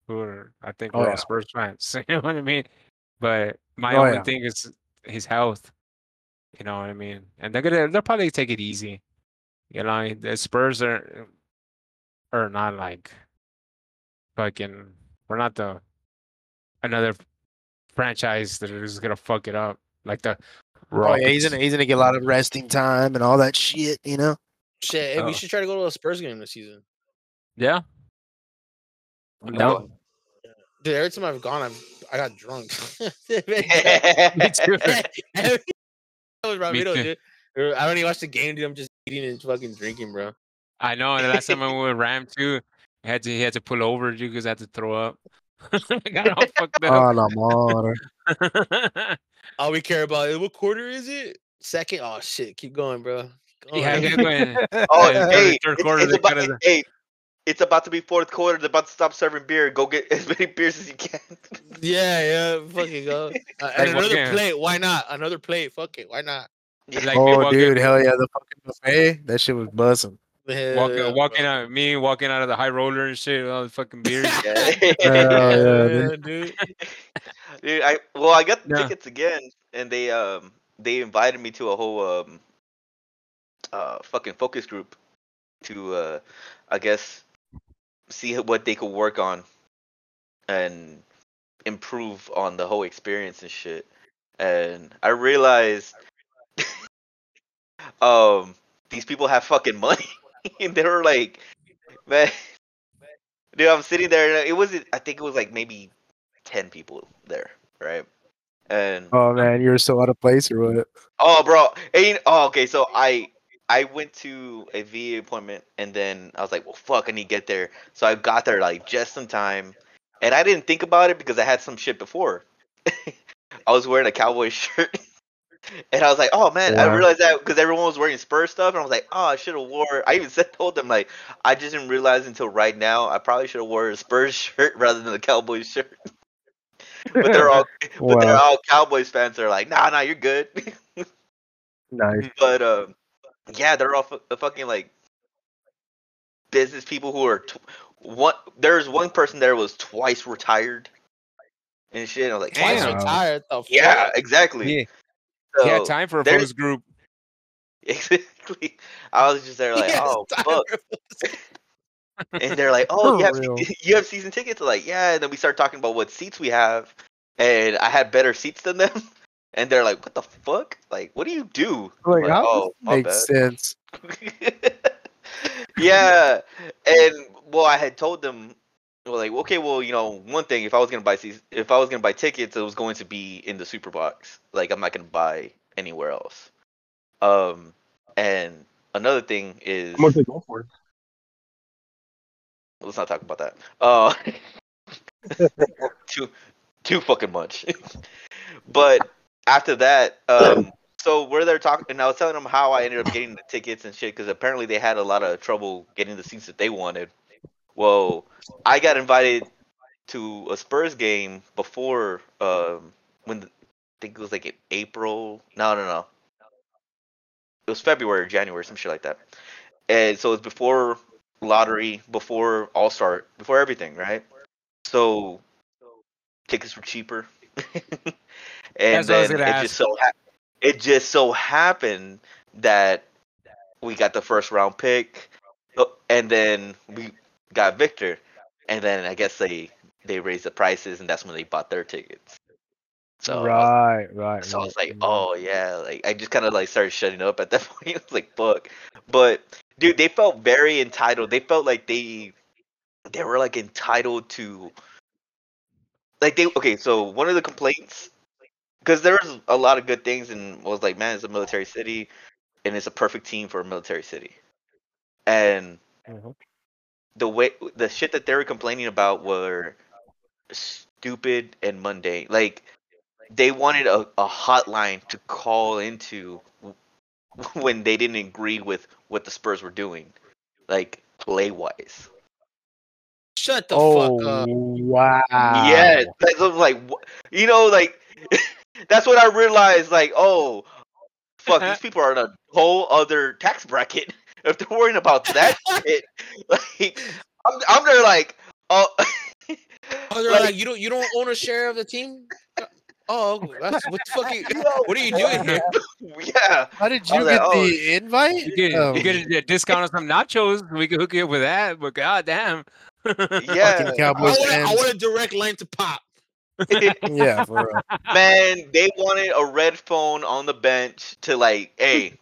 who are I think Oh, we're all yeah. Spurs fans. You know what I mean? But my Oh, only yeah. thing is his health. You know what I mean? And they're gonna they'll probably take it easy. You know, the Spurs are are not like fucking. We're not the another franchise that is gonna fuck it up like the Oh yeah, he's Rockets. gonna he's gonna get a lot of resting time and all that shit. You know. Shit, hey, we Oh. should try to go to a Spurs game this season. Yeah. I'm No. down. Dude, every time I've gone, I've I got drunk. Me too. Every time bro, Me we don't, too. dude. I don't even watch the game, dude. I'm just eating and fucking drinking, bro. I know. And the last time I went with Ram too, he had to he had to pull over dude because I had to throw up. I got all fucked up. Oh, la madre. All we care about is what quarter is it? Second. Oh shit, keep going, bro. Keep Yeah, I going. gotta go in. Oh, Uh, hey, third it's, quarter, it's they about cut it. hey, it's about to be fourth quarter. They're about to stop serving beer. Go get as many beers as you can. Yeah, yeah, fucking go. Uh, Like and another walking- plate. Why not? Another plate. Fuck it. Why not? Yeah. Like me Oh, walking, dude, hell yeah, the fucking buffet. That shit was buzzing. Hell walking, yeah, walking bro. out, me walking out of the high roller and shit, with all the fucking beers. Yeah. Hell yeah, Yeah, dude. dude. Dude, I well, I got the Yeah. tickets again, and they um they invited me to a whole um uh fucking focus group to uh I guess see what they could work on and improve on the whole experience and shit. And I realized um these people have fucking money, and they were like, man, dude, I'm sitting there, and it was I think it was like maybe ten people there, right? And Oh man, you're so out of place or what? oh, bro. And, oh, okay. So I I went to a V A appointment, and then I was like, well, fuck, I need to get there. So I got there like just in time, and I didn't think about it because I had some shit before. I was wearing a Cowboy shirt, and I was like, oh man, I Wow. realized that because everyone was wearing Spurs stuff, and I was like, oh, I should have wore. I even said told them like, I just didn't realize until right now. I probably should have wore a Spurs shirt rather than a Cowboys shirt. But they're all, but they're Wow. all Cowboys fans. They're like, nah, nah, you're good. Nice. But um, yeah, they're all fu- fucking like business people who are tw- one. There's one person there was twice retired and shit. And I was like, Twice Damn. "Wow." retired. The Yeah, fuck? exactly. He, So he had time for a there's- focus group. Exactly. I was just there like, Yes, oh tired. fuck, and they're like, oh, For you have real. you have season tickets? I'm like, yeah. And then we start talking about what seats we have, and I had better seats than them. And they're like, what the fuck? Like, what do you do? I'm Like, like, how oh, this my makes bad. sense? Yeah, and well, I had told them, well, like, okay, well, you know, one thing, if I was gonna buy seas- if I was gonna buy tickets, it was going to be in the super box. Like, I'm not gonna buy anywhere else. Um, and another thing is, How much they go for? let's not talk about that. Uh, too, too fucking much. But after that, um, so we're there talking, and I was telling them how I ended up getting the tickets and shit, because apparently they had a lot of trouble getting the seats that they wanted. Well, I got invited to a Spurs game before, um, when the, I think it was like in April. No, no, no. It was February or January, some shit like that. And so it's before lottery, before All Star, before everything, right? So tickets were cheaper. And That's what I was then gonna it ask. just so hap- it just so happened that we got the first round pick, oh, and then we got Victor, and then I guess they they raised the prices, and that's when they bought their tickets. So I was, Right, right, so I right. was like, Mhm. oh yeah, like I just kind of like started shutting up at that point. I was like, fuck, but dude, they felt very entitled. They felt like they they were like entitled to, like they okay. So one of the complaints, because there was a lot of good things, and was like, man, it's a military city, and it's a perfect team for a military city. And Mhm. the way the shit that they were complaining about were stupid and mundane. Like they wanted a, a hotline to call into when they didn't agree with what the Spurs were doing, like play wise. Shut the Oh fuck up. wow. Yeah, that's what I'm like, wh- you know, like that's what I realized. Like, oh, fuck, these people are in a whole other tax bracket. If they're worrying about that shit, like I'm, I'm there like, oh, Oh, they're Like- like, you don't you don't own a share of the team. Oh, that's what the fuck? You, Yo, what are you doing here? Yeah. How did I you was get like, oh, the invite? You get Oh, you get a discount on some nachos. We can hook you up with that. But goddamn. Yeah. fucking I Cowboys want, I fans. want a direct line to Pop. Yeah, for real. Man, they wanted a red phone on the bench to like, hey,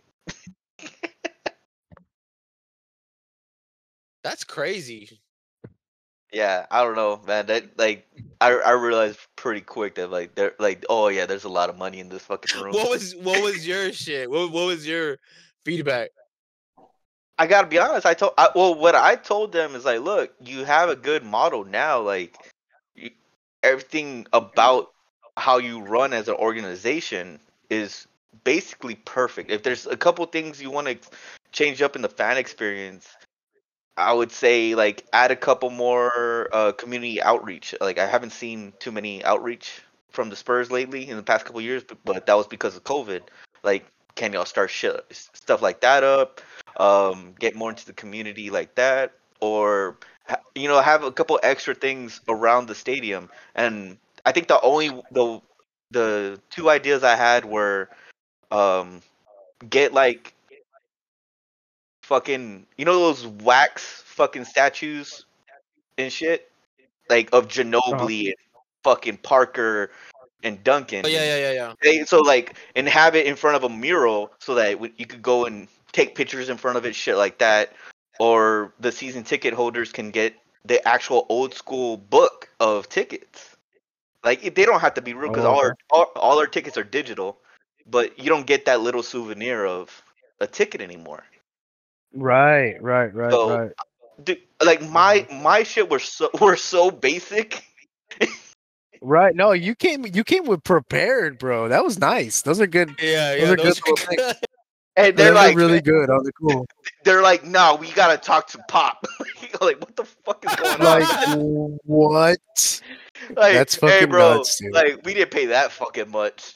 That's crazy. yeah, I don't know, man. That like, I I realized pretty quick that like they're like, oh yeah, there's a lot of money in this fucking room. What was what was your shit? What what was your feedback? I gotta be honest. I told, I, well, what I told them is like, look, you have a good model now. Like, you, everything about how you run as an organization is basically perfect. If there's a couple things you want to change up in the fan experience, I would say like add a couple more uh, community outreach. Like, I haven't seen too many outreach from the Spurs lately in the past couple years, but, but that was because of COVID. Like, can y'all start shit, stuff like that up? Um, get more into the community like that, or ha- you know, have a couple extra things around the stadium. And I think the only the the two ideas I had were um, get like fucking, you know, those wax fucking statues and shit, like of Ginobili and fucking Parker and Duncan. Oh yeah, yeah, yeah, yeah. They, so like, and have it in front of a mural so that w- you could go and take pictures in front of it, shit like that. Or the season ticket holders can get the actual old school book of tickets. Like, if- they don't have to be real because Oh, all our all, all our tickets are digital, but you don't get that little souvenir of a ticket anymore. Right, right, right, So, right. dude, like my my shit were so were so basic. Right. No, you came you came with prepared, bro. That was nice. Those are good. Yeah, Those yeah. are Those good little things. And they're Those like, are really good. Those are cool. they're like, no, we gotta talk to Pop. Like, what the fuck is going on? Like what? Like, that's hey, fucking bro, nuts, dude. like, we didn't pay that fucking much.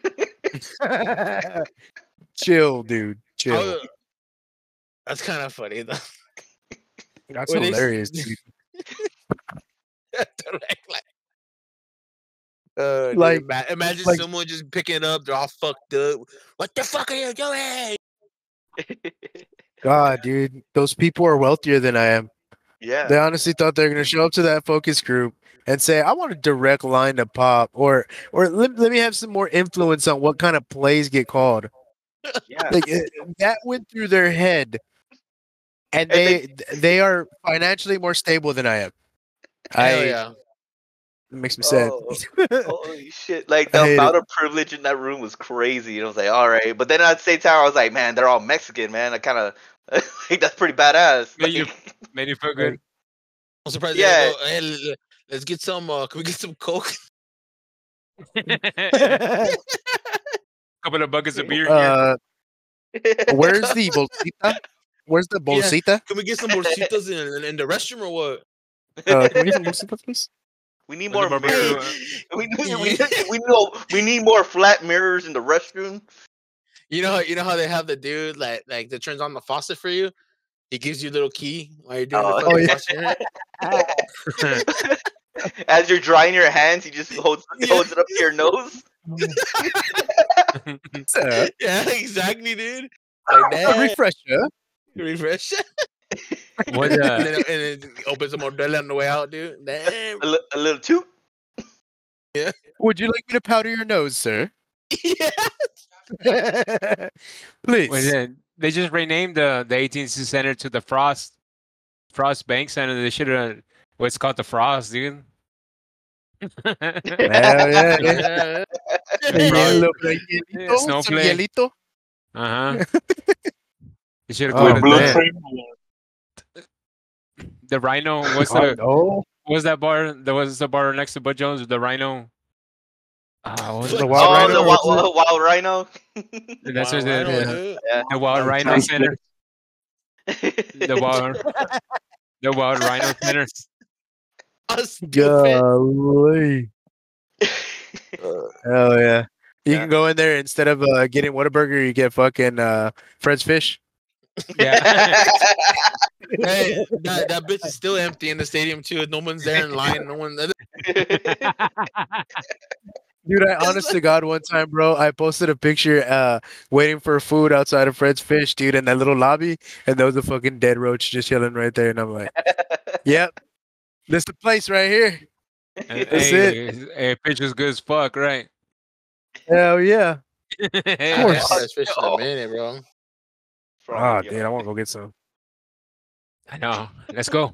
Chill, dude. Chill. Oh, that's kind of funny though. That's when they s- hilarious, dude. Direct line. Uh, dude, Like- ima- imagine like- someone just picking it up. They're all fucked up. What the fuck are you doing? God, dude, those people are wealthier than I am. Yeah. They honestly thought they were gonna show up to that focus group and say, "I want a direct line to Pop," or or let, let me have some more influence on what kind of plays get called. Yeah. Like it, that went through their head, and And they they are financially more stable than I am. I Hell yeah. it makes me sad. Oh, holy shit. Like, I the hate amount it. of privilege in that room was crazy. And I was like, all right. But then at the same time, I was like, man, they're all Mexican, man. I kind of, like, that's pretty badass. Made you- Like, Made you feel good. I'm surprised. Yeah. Yeah. Go, hey, l- l- let's get some. Uh, can we get some coke? Couple of buckets of beer here. uh, where's the bolsita? Where's the Yeah. bolsita? Can we get some bolsitas in, in, in the restroom or what? Uh, can we get some bolsita, please? we need Was more it more mirrors. beer? We need, we, need, we, know, we need more flat mirrors in the restroom. You know, you know how they have the dude like like that turns on the faucet for you. He gives you a little key while you're doing Oh, the fucking yeah. faucet. As you're drying your hands, he just holds, Yeah. holds it up to your nose. Uh, Yeah, exactly, dude. a Like that. refresher. Refresh. What, and, uh, then, and then opens some more deli on the way out, dude. Damn. A, li- a little toot. Would you like me to powder your nose, sir? Yeah. Please. Well, yeah, they just renamed the the A T and T Center to the Frost Frost Bank Center. They should have. Well, it's called the Frost, dude. Hell yeah. Yeah. Hielo, hielito, some Snowflake. hielito. Uh huh. They should have Oh, called the it blue man. train. the Rhino. What's Oh, the no. what was that bar? There was the bar next to Bud Jones. The Rhino. Ah, what was The it? Wild Oh, Rhino, the or wild, what's it? wild, wild rhino. That's Wild what the, Rhino, yeah. dude. Yeah. the Wild Wild Rhino Rhino. Center. The Wild the Wild Rhino Center. Oh, stupid. Golly. Hell yeah. You Yeah. can go in there instead of uh, getting Whataburger, you get fucking uh, Fred's Fish. Yeah. Hey, that, that bitch is still empty in the stadium too. No one's there in line. No one. Dude, I honest to God, one time, bro, I posted a picture uh waiting for food outside of Fred's Fish, dude, in that little lobby, and there was a fucking dead roach just chilling right there, and I'm like, yep, this the place right here. And, That's hey, hey, pitch is good as fuck, right? Hell yeah. Of course. Fresh fish in a minute, bro. Ah, dude, I want to go get some. I know. Let's go.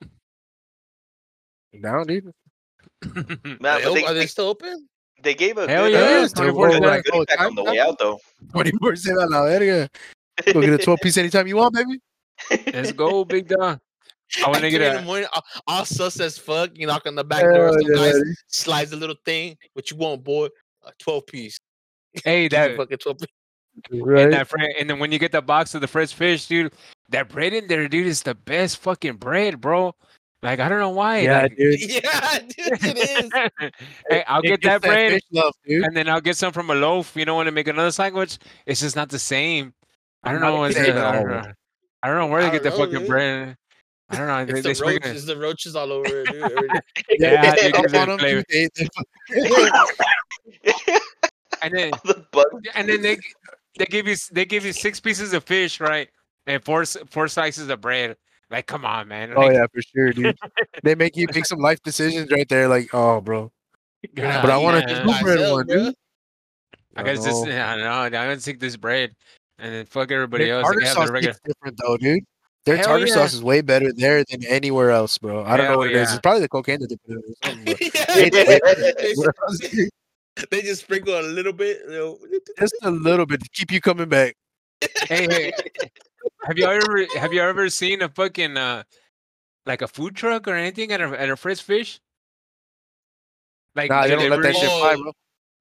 Down, dude. Man, They but op- they, are they they, still open? they gave a Hell good, yeah, uh, Yes, dude. twenty-four Oh, seven. like, goodie oh, pack on the time way now? out though. twenty-four seven a la verga. Go get a twelve piece anytime you want, baby. Let's go, big dog. I want to At get three in the a. morning, all, all sus as fuck. You knock on the back door. Hell Some yeah, guys dude. slides a little thing. What you want, boy? A twelve piece. Hey, Give you that fucking twelve piece. and Right? that fr- and then when you get the box of the fresh fish, dude, that bread in there, dude, is the best fucking bread, bro. Like I don't know why. Yeah, like, dude. Yeah, dude, it is. Hey, I'll It get gets that bread, fish love, dude. and then I'll get some from a loaf. You know, when I make another sandwich, it's just not the same. I don't Not know. the It's same a, at I, all, don't bro. know. I don't know where they I get the don't know, fucking dude. bread. I don't know. They, It's they the sprinkle roaches. it. It's the roaches all over it, dude. Every- Yeah, they dude, up 'cause on it's them, flavor. dude. They, they, And then The bug. and then they they give you they give you six pieces of fish, right? And four s- four slices of bread. Like, come on, man. oh Like, yeah, for sure, dude. They make you make some life decisions right there. Like, oh, bro. You're not But I eating want a it just two by bread itself, one, bro. dude. I I guess this. know. I don't know. I'm gonna take this bread, and then fuck Their everybody else. They tartar can have sauce the regular. hits different though, dude. Their Hell tartar yeah. sauce is way better there than anywhere else, bro. I don't know Hell what it is. yeah. It's probably the cocaine that they put in it or something, but Yeah, it's they, way they, better. they just sprinkle a little bit. You know. Just a little bit to keep you coming back. Hey, hey, have you ever have you ever seen a fucking uh like a food truck or anything at a at a Fritz Fish? Like Nah, they don't let that delivery. shit fly, Oh, bro.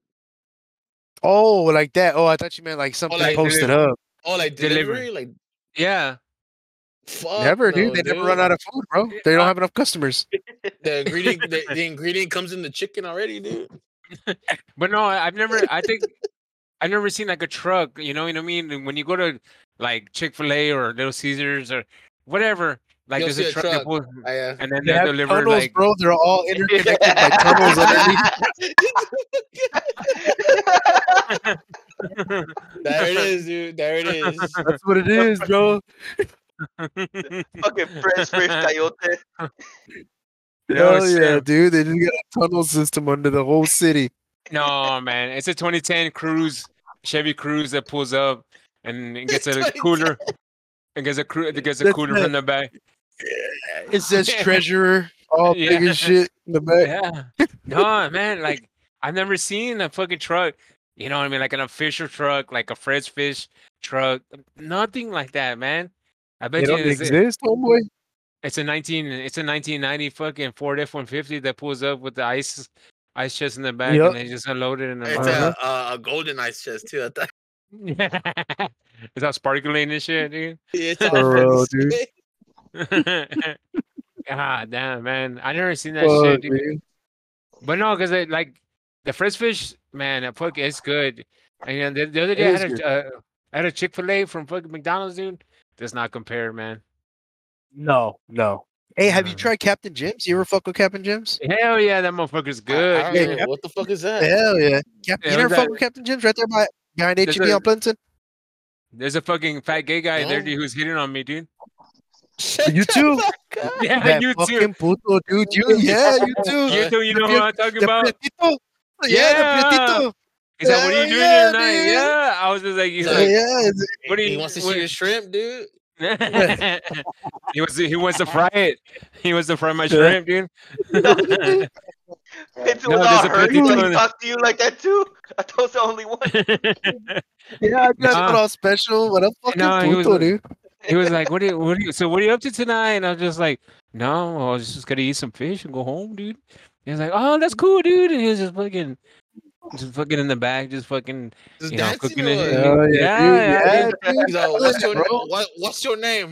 Oh, like that. Oh, I thought you meant like something like posted delivery. up. oh, like Delivery. delivery, like Yeah. fuck. Never, no, dude. They never run out of food, bro. They don't have enough customers. The ingredient, the, the ingredient comes in the chicken already, dude. But no, I- I've never. I think I've never seen like a truck. You know what I mean? And when you go to like Chick Fil A or Little Caesars or whatever, like You'll there's see a a truck, that truck. pulls, I, uh, and then They they have deliver tunnels, like. bro. They're all interconnected by tunnels underneath. there it is, dude. There it is. That's what it is, bro. Fucking fresh fish coyote. No, Hell yeah, Sam. dude. They just got a tunnel system under the whole city. No, man. It's a twenty ten Cruise, Chevy Cruise that pulls up and it gets a cooler. It gets a cru- it gets a That's cooler the- from the back. It says treasurer, all big Yeah. as shit in the back. Yeah. No, man. Like I've never seen a fucking truck. You know what I mean? Like an official truck, like a fresh fish truck. Nothing like that, man. I They bet you don't it's, exist, homeboy. it's a nineteen. It's a nineteen ninety fucking Ford F one fifty that pulls up with the ice ice chest in the back, Yep. and they just unload it in the It's Uh-huh. a, a a golden ice chest too. I thought It's all sparkling and shit, dude. it's all For real, dude. God damn, man. I never seen that Fuck, shit, dude. dude. But no, because like the fresh fish, man, that fuck is good. And the, the other day It I is had good. a uh, I had a Chick Fil A from fucking McDonald's, dude. Does not compare, man. No, no. Hey, have you No. tried Captain Jim's? You ever fuck with Captain Jim's? Hell yeah, that motherfucker's I, good. I Yeah, don't know Cap- what the fuck is that. Hell yeah. Cap- Yeah, you was never that- fuck with Captain Jim's right there by behind There's H E B a- on Pleasanton? There's a fucking fat gay guy there, No. dude, who's hitting on me, dude. Shut You the too. fuck up. Yeah, That you too. fucking puto, dude. You, yeah, you too. You too. You The know who pie- I'm talking the about? prietito. Yeah, Yeah. the prietito. He's like, "What are you Hell doing yeah, here tonight?" dude. Yeah, I was just like, he's He's Yeah, like, yeah. it's- "What do you?" He wants to what- see your shrimp, dude. he wants to, he wants to fry it. He wants to fry my Yeah. shrimp, dude. It's No, was there's all a hurt. He potato like in- talk to you like that too. I thought I was the only one. Yeah, I got Nah. it all special. What a fucking No, he was puto, like- dude. he was like, "What are you? What are you? So what are you up to tonight?" And I was just like, "No, I was just gonna eat some fish and go home, dude." He was like, "Oh, that's cool, dude." And he was just fucking, just fucking in the back, just fucking, Just you know, dancing cooking or and what? shit. Hell yeah, Yeah, dude. yeah, Yeah, dude. dude. He's like, what's your Bro. what, what's your name?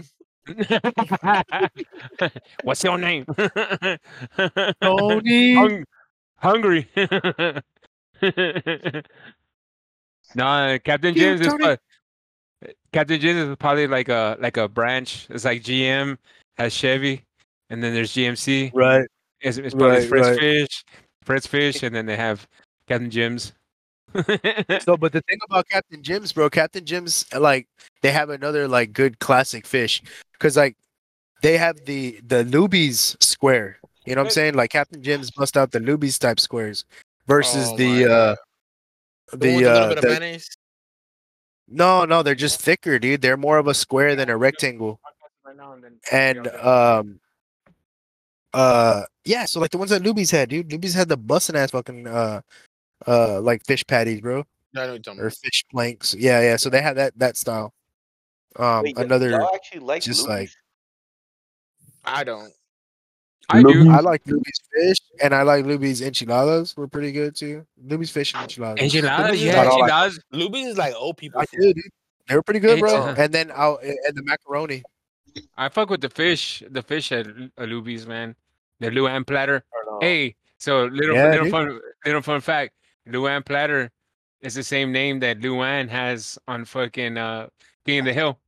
What's your name? Tony. Hung- hungry. No, Captain You, James is Tony. fu- Captain Jim's is probably like a like a branch. It's like G M has Chevy, and then there's G M C. Right, It's, it's probably right, Fred's right. Fish, Fred's Fish, and then they have Captain Jim's. So, but the thing about Captain Jim's, bro, Captain Jim's, like, they have another like good classic fish, because like they have the the Luby's square. You know what I'm saying? Like Captain Jim's bust out the Luby's type squares versus Oh my the uh God. The one the with a little uh bit of the mayonnaise. no no they're just thicker, dude. They're more of a square than a rectangle. And um uh yeah, so like the ones that Luby's had, dude. Luby's had the busting ass fucking uh uh like fish patties, bro, I know what you're talking or about. fish planks. Yeah, yeah. So they have that that style. Um, Wait, y- another y'all actually like just Luby's? like I don't. I do. Luby's- I like Luby's fish and I like Luby's enchiladas. Were pretty good too. Luby's fish and enchiladas. Enchiladas, Luby's is yeah, like- enchiladas. Luby's is like old people I food. did, dude. They were pretty good, bro. It's- And then out and the macaroni. I fuck with the fish, the fish at Lu- uh, Luby's, man. The Luann platter. Hey, so little Yeah, little dude. fun little fun fact. Luann platter is the same name that Luann has on fucking uh King of the Hill.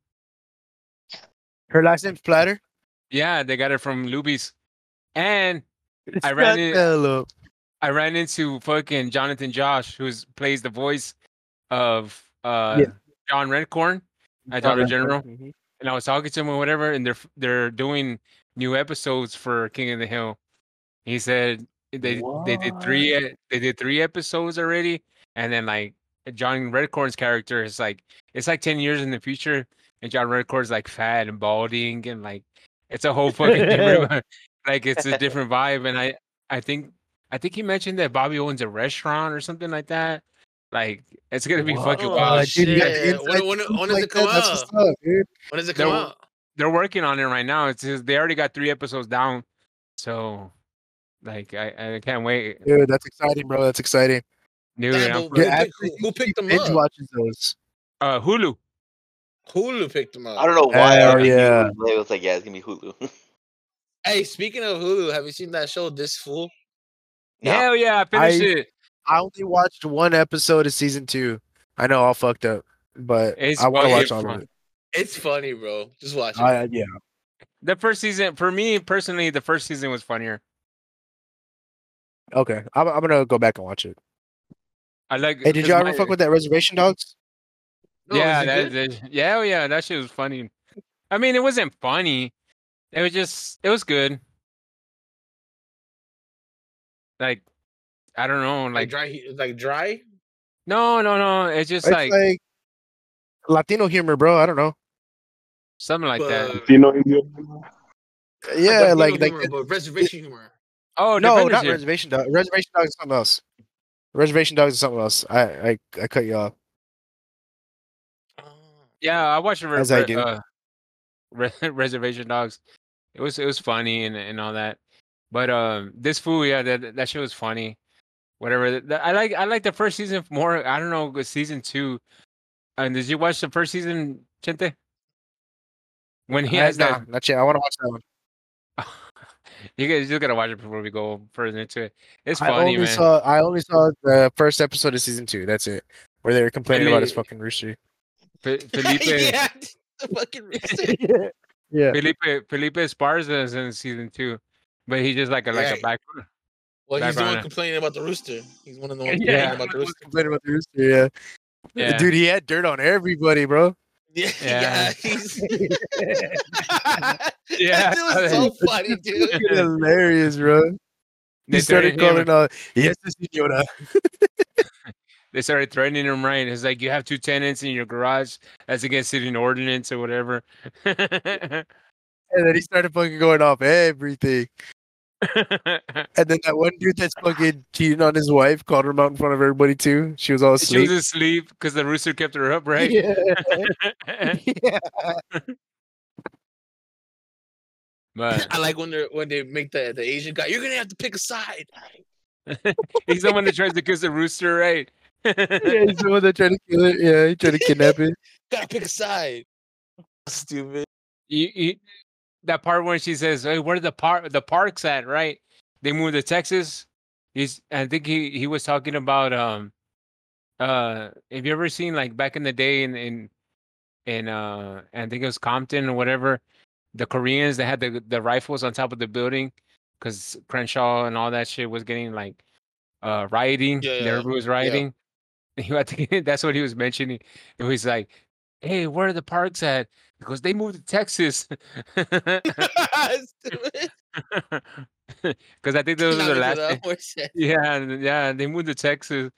Her last name's Platter. Yeah, they got it from Luby's. And I Shut ran in- the hell up. I ran into fucking Jonathan Josh, who's plays the voice of uh Yeah. John Redcorn at Dollar General. Mhm. And I was talking to him or whatever, and they're they're doing new episodes for King of the Hill. He said they they did three e- they did three episodes already, and then like John Redcorn's character is like it's like ten years in the future, and John Redcorn's like fat and balding, and like it's a whole fucking different like it's a different vibe. And I I think I think he mentioned that Bobby owns a restaurant or something like that. Like it's gonna be fucking Oh, wild. dude, you got the shit. inside When- when- scoop when does like it come that? That's out? what's up, dude. When does it come They're- out? They're working on it right now. It's just, they already got three episodes down, so like I, I can't wait. Dude, that's exciting, bro. That's exciting. Dude, Damn, I'm but fu- who, Yeah, picked, who, who picked them Binge up? watches those. uh, Hulu. Hulu picked them up. I don't know why. Hell I knew yeah. it was, it was like, yeah, it's gonna be Hulu. Hey, speaking of Hulu, have you seen that show, This Fool? No. Hell yeah, I finished I- it. I only watched one episode of season two. I know, all fucked up, but It's I want to fucking watch all fun. of it. It's funny, bro. Just watch it. I, yeah. The first season, for me personally, the first season was funnier. Okay, I'm, I'm gonna go back and watch it. I like. Hey, did 'cause you ever my- fuck with that Reservation Dogs? No, yeah, is it that, good? that- yeah, oh yeah, that shit was funny. I mean, it wasn't funny. It was just, it was good. Like, I don't know, like like, dry, like dry. no, no, no. It's just It's like, like, Latino humor, bro. I don't know. something like that. but- Latino Indio. Yeah, Latino like like humor, but reservation humor. Oh, no, Defenders not here. Reservation Dogs. Reservation Dogs is something else. Reservation Dogs is something else. I I, I cut you off. Yeah, I watched re- As I re- do. Uh, Re- Reservation Dogs. It was it was funny and and all that. But um, this fool, yeah, that that shit was funny. Whatever. The- I like I like the first season more. I don't know, with season two. And did you watch the first season, Chente? When he I, has nah, that, not yet. I want to watch that one. you guys you gotta watch it before we go further into it. It's I funny, only man. saw I only saw the first episode of season two. That's it. Where they were complaining about his Really? fucking rooster. Fe- Felipe yeah, the fucking rooster. yeah. Yeah. Felipe Felipe Esparza is in season two, but he's just like a like a Yeah. back. Well, he's the one Background. complaining about the rooster. He's one of the ones Yeah. complaining about the Everyone was rooster. complaining about the rooster. Yeah. Yeah. Dude, he had dirt on everybody, bro. Yeah, Yeah. yeah. He's... Yeah, that dude was so funny, dude. Fucking hilarious, bro. They He started threatened him. calling out, yes, señora. They started threatening him, right? It's like you have two tenants in your garage. That's against city ordinance or whatever. And then he started fucking going off everything. And then that one dude that's fucking cheating on his wife called her out in front of everybody too. She was all She was asleep. asleep because the rooster kept her up, right? Yeah. yeah. But I like when they when they make the, the Asian guy. You're gonna have to pick a side. he's the one that tries to kiss the rooster, right? Yeah, he's the one that tried to kill it. Yeah, he tried to kidnap it. Gotta pick a side. Stupid. You- you- that part when she says, "Hey, where the park the parks at?" Right? They moved to Texas. He's. I think he he was talking about um. Uh, have you ever seen like back in the day in in in uh, I think it was Compton or whatever. The Koreans that had the the rifles on top of the building, because Crenshaw and all that shit was getting like uh rioting. Yeah, and yeah, everybody was yeah. rioting. He had to, that's what he was mentioning. It was like, "Hey, where are the parks at?" Because they moved to Texas. Stupid. Because I think those were Knock the into last. the horse head. Yeah, and- yeah, they moved to Texas.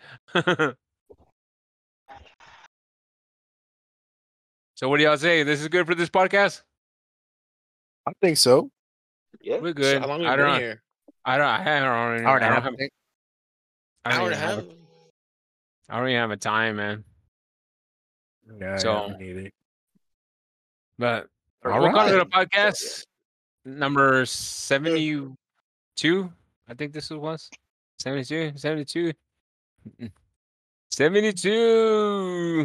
So what do y'all say? This is good for this podcast? I think so. Yeah. We're Shit, good. how long I we been don't. here? I don't. I don't. I Hour and a don't half. have. I think. I don't Hour and even a have. half. A, I don't even have a time, man. Yeah, So, yeah, me neither. but For All we'll call it a right. podcast. Number seventy-two. I think this was seventy-two. seventy-two. seventy-two.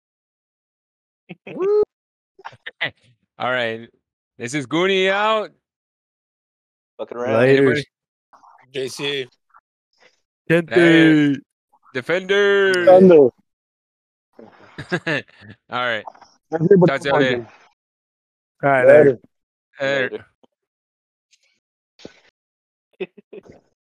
Woo. All right. This is Goonie out. Fucking around. Later. Anybody? J C. Gente. Defenders. Thunder. All right. Everybody Talk to y'all later. All right, later. Later. Later. Later.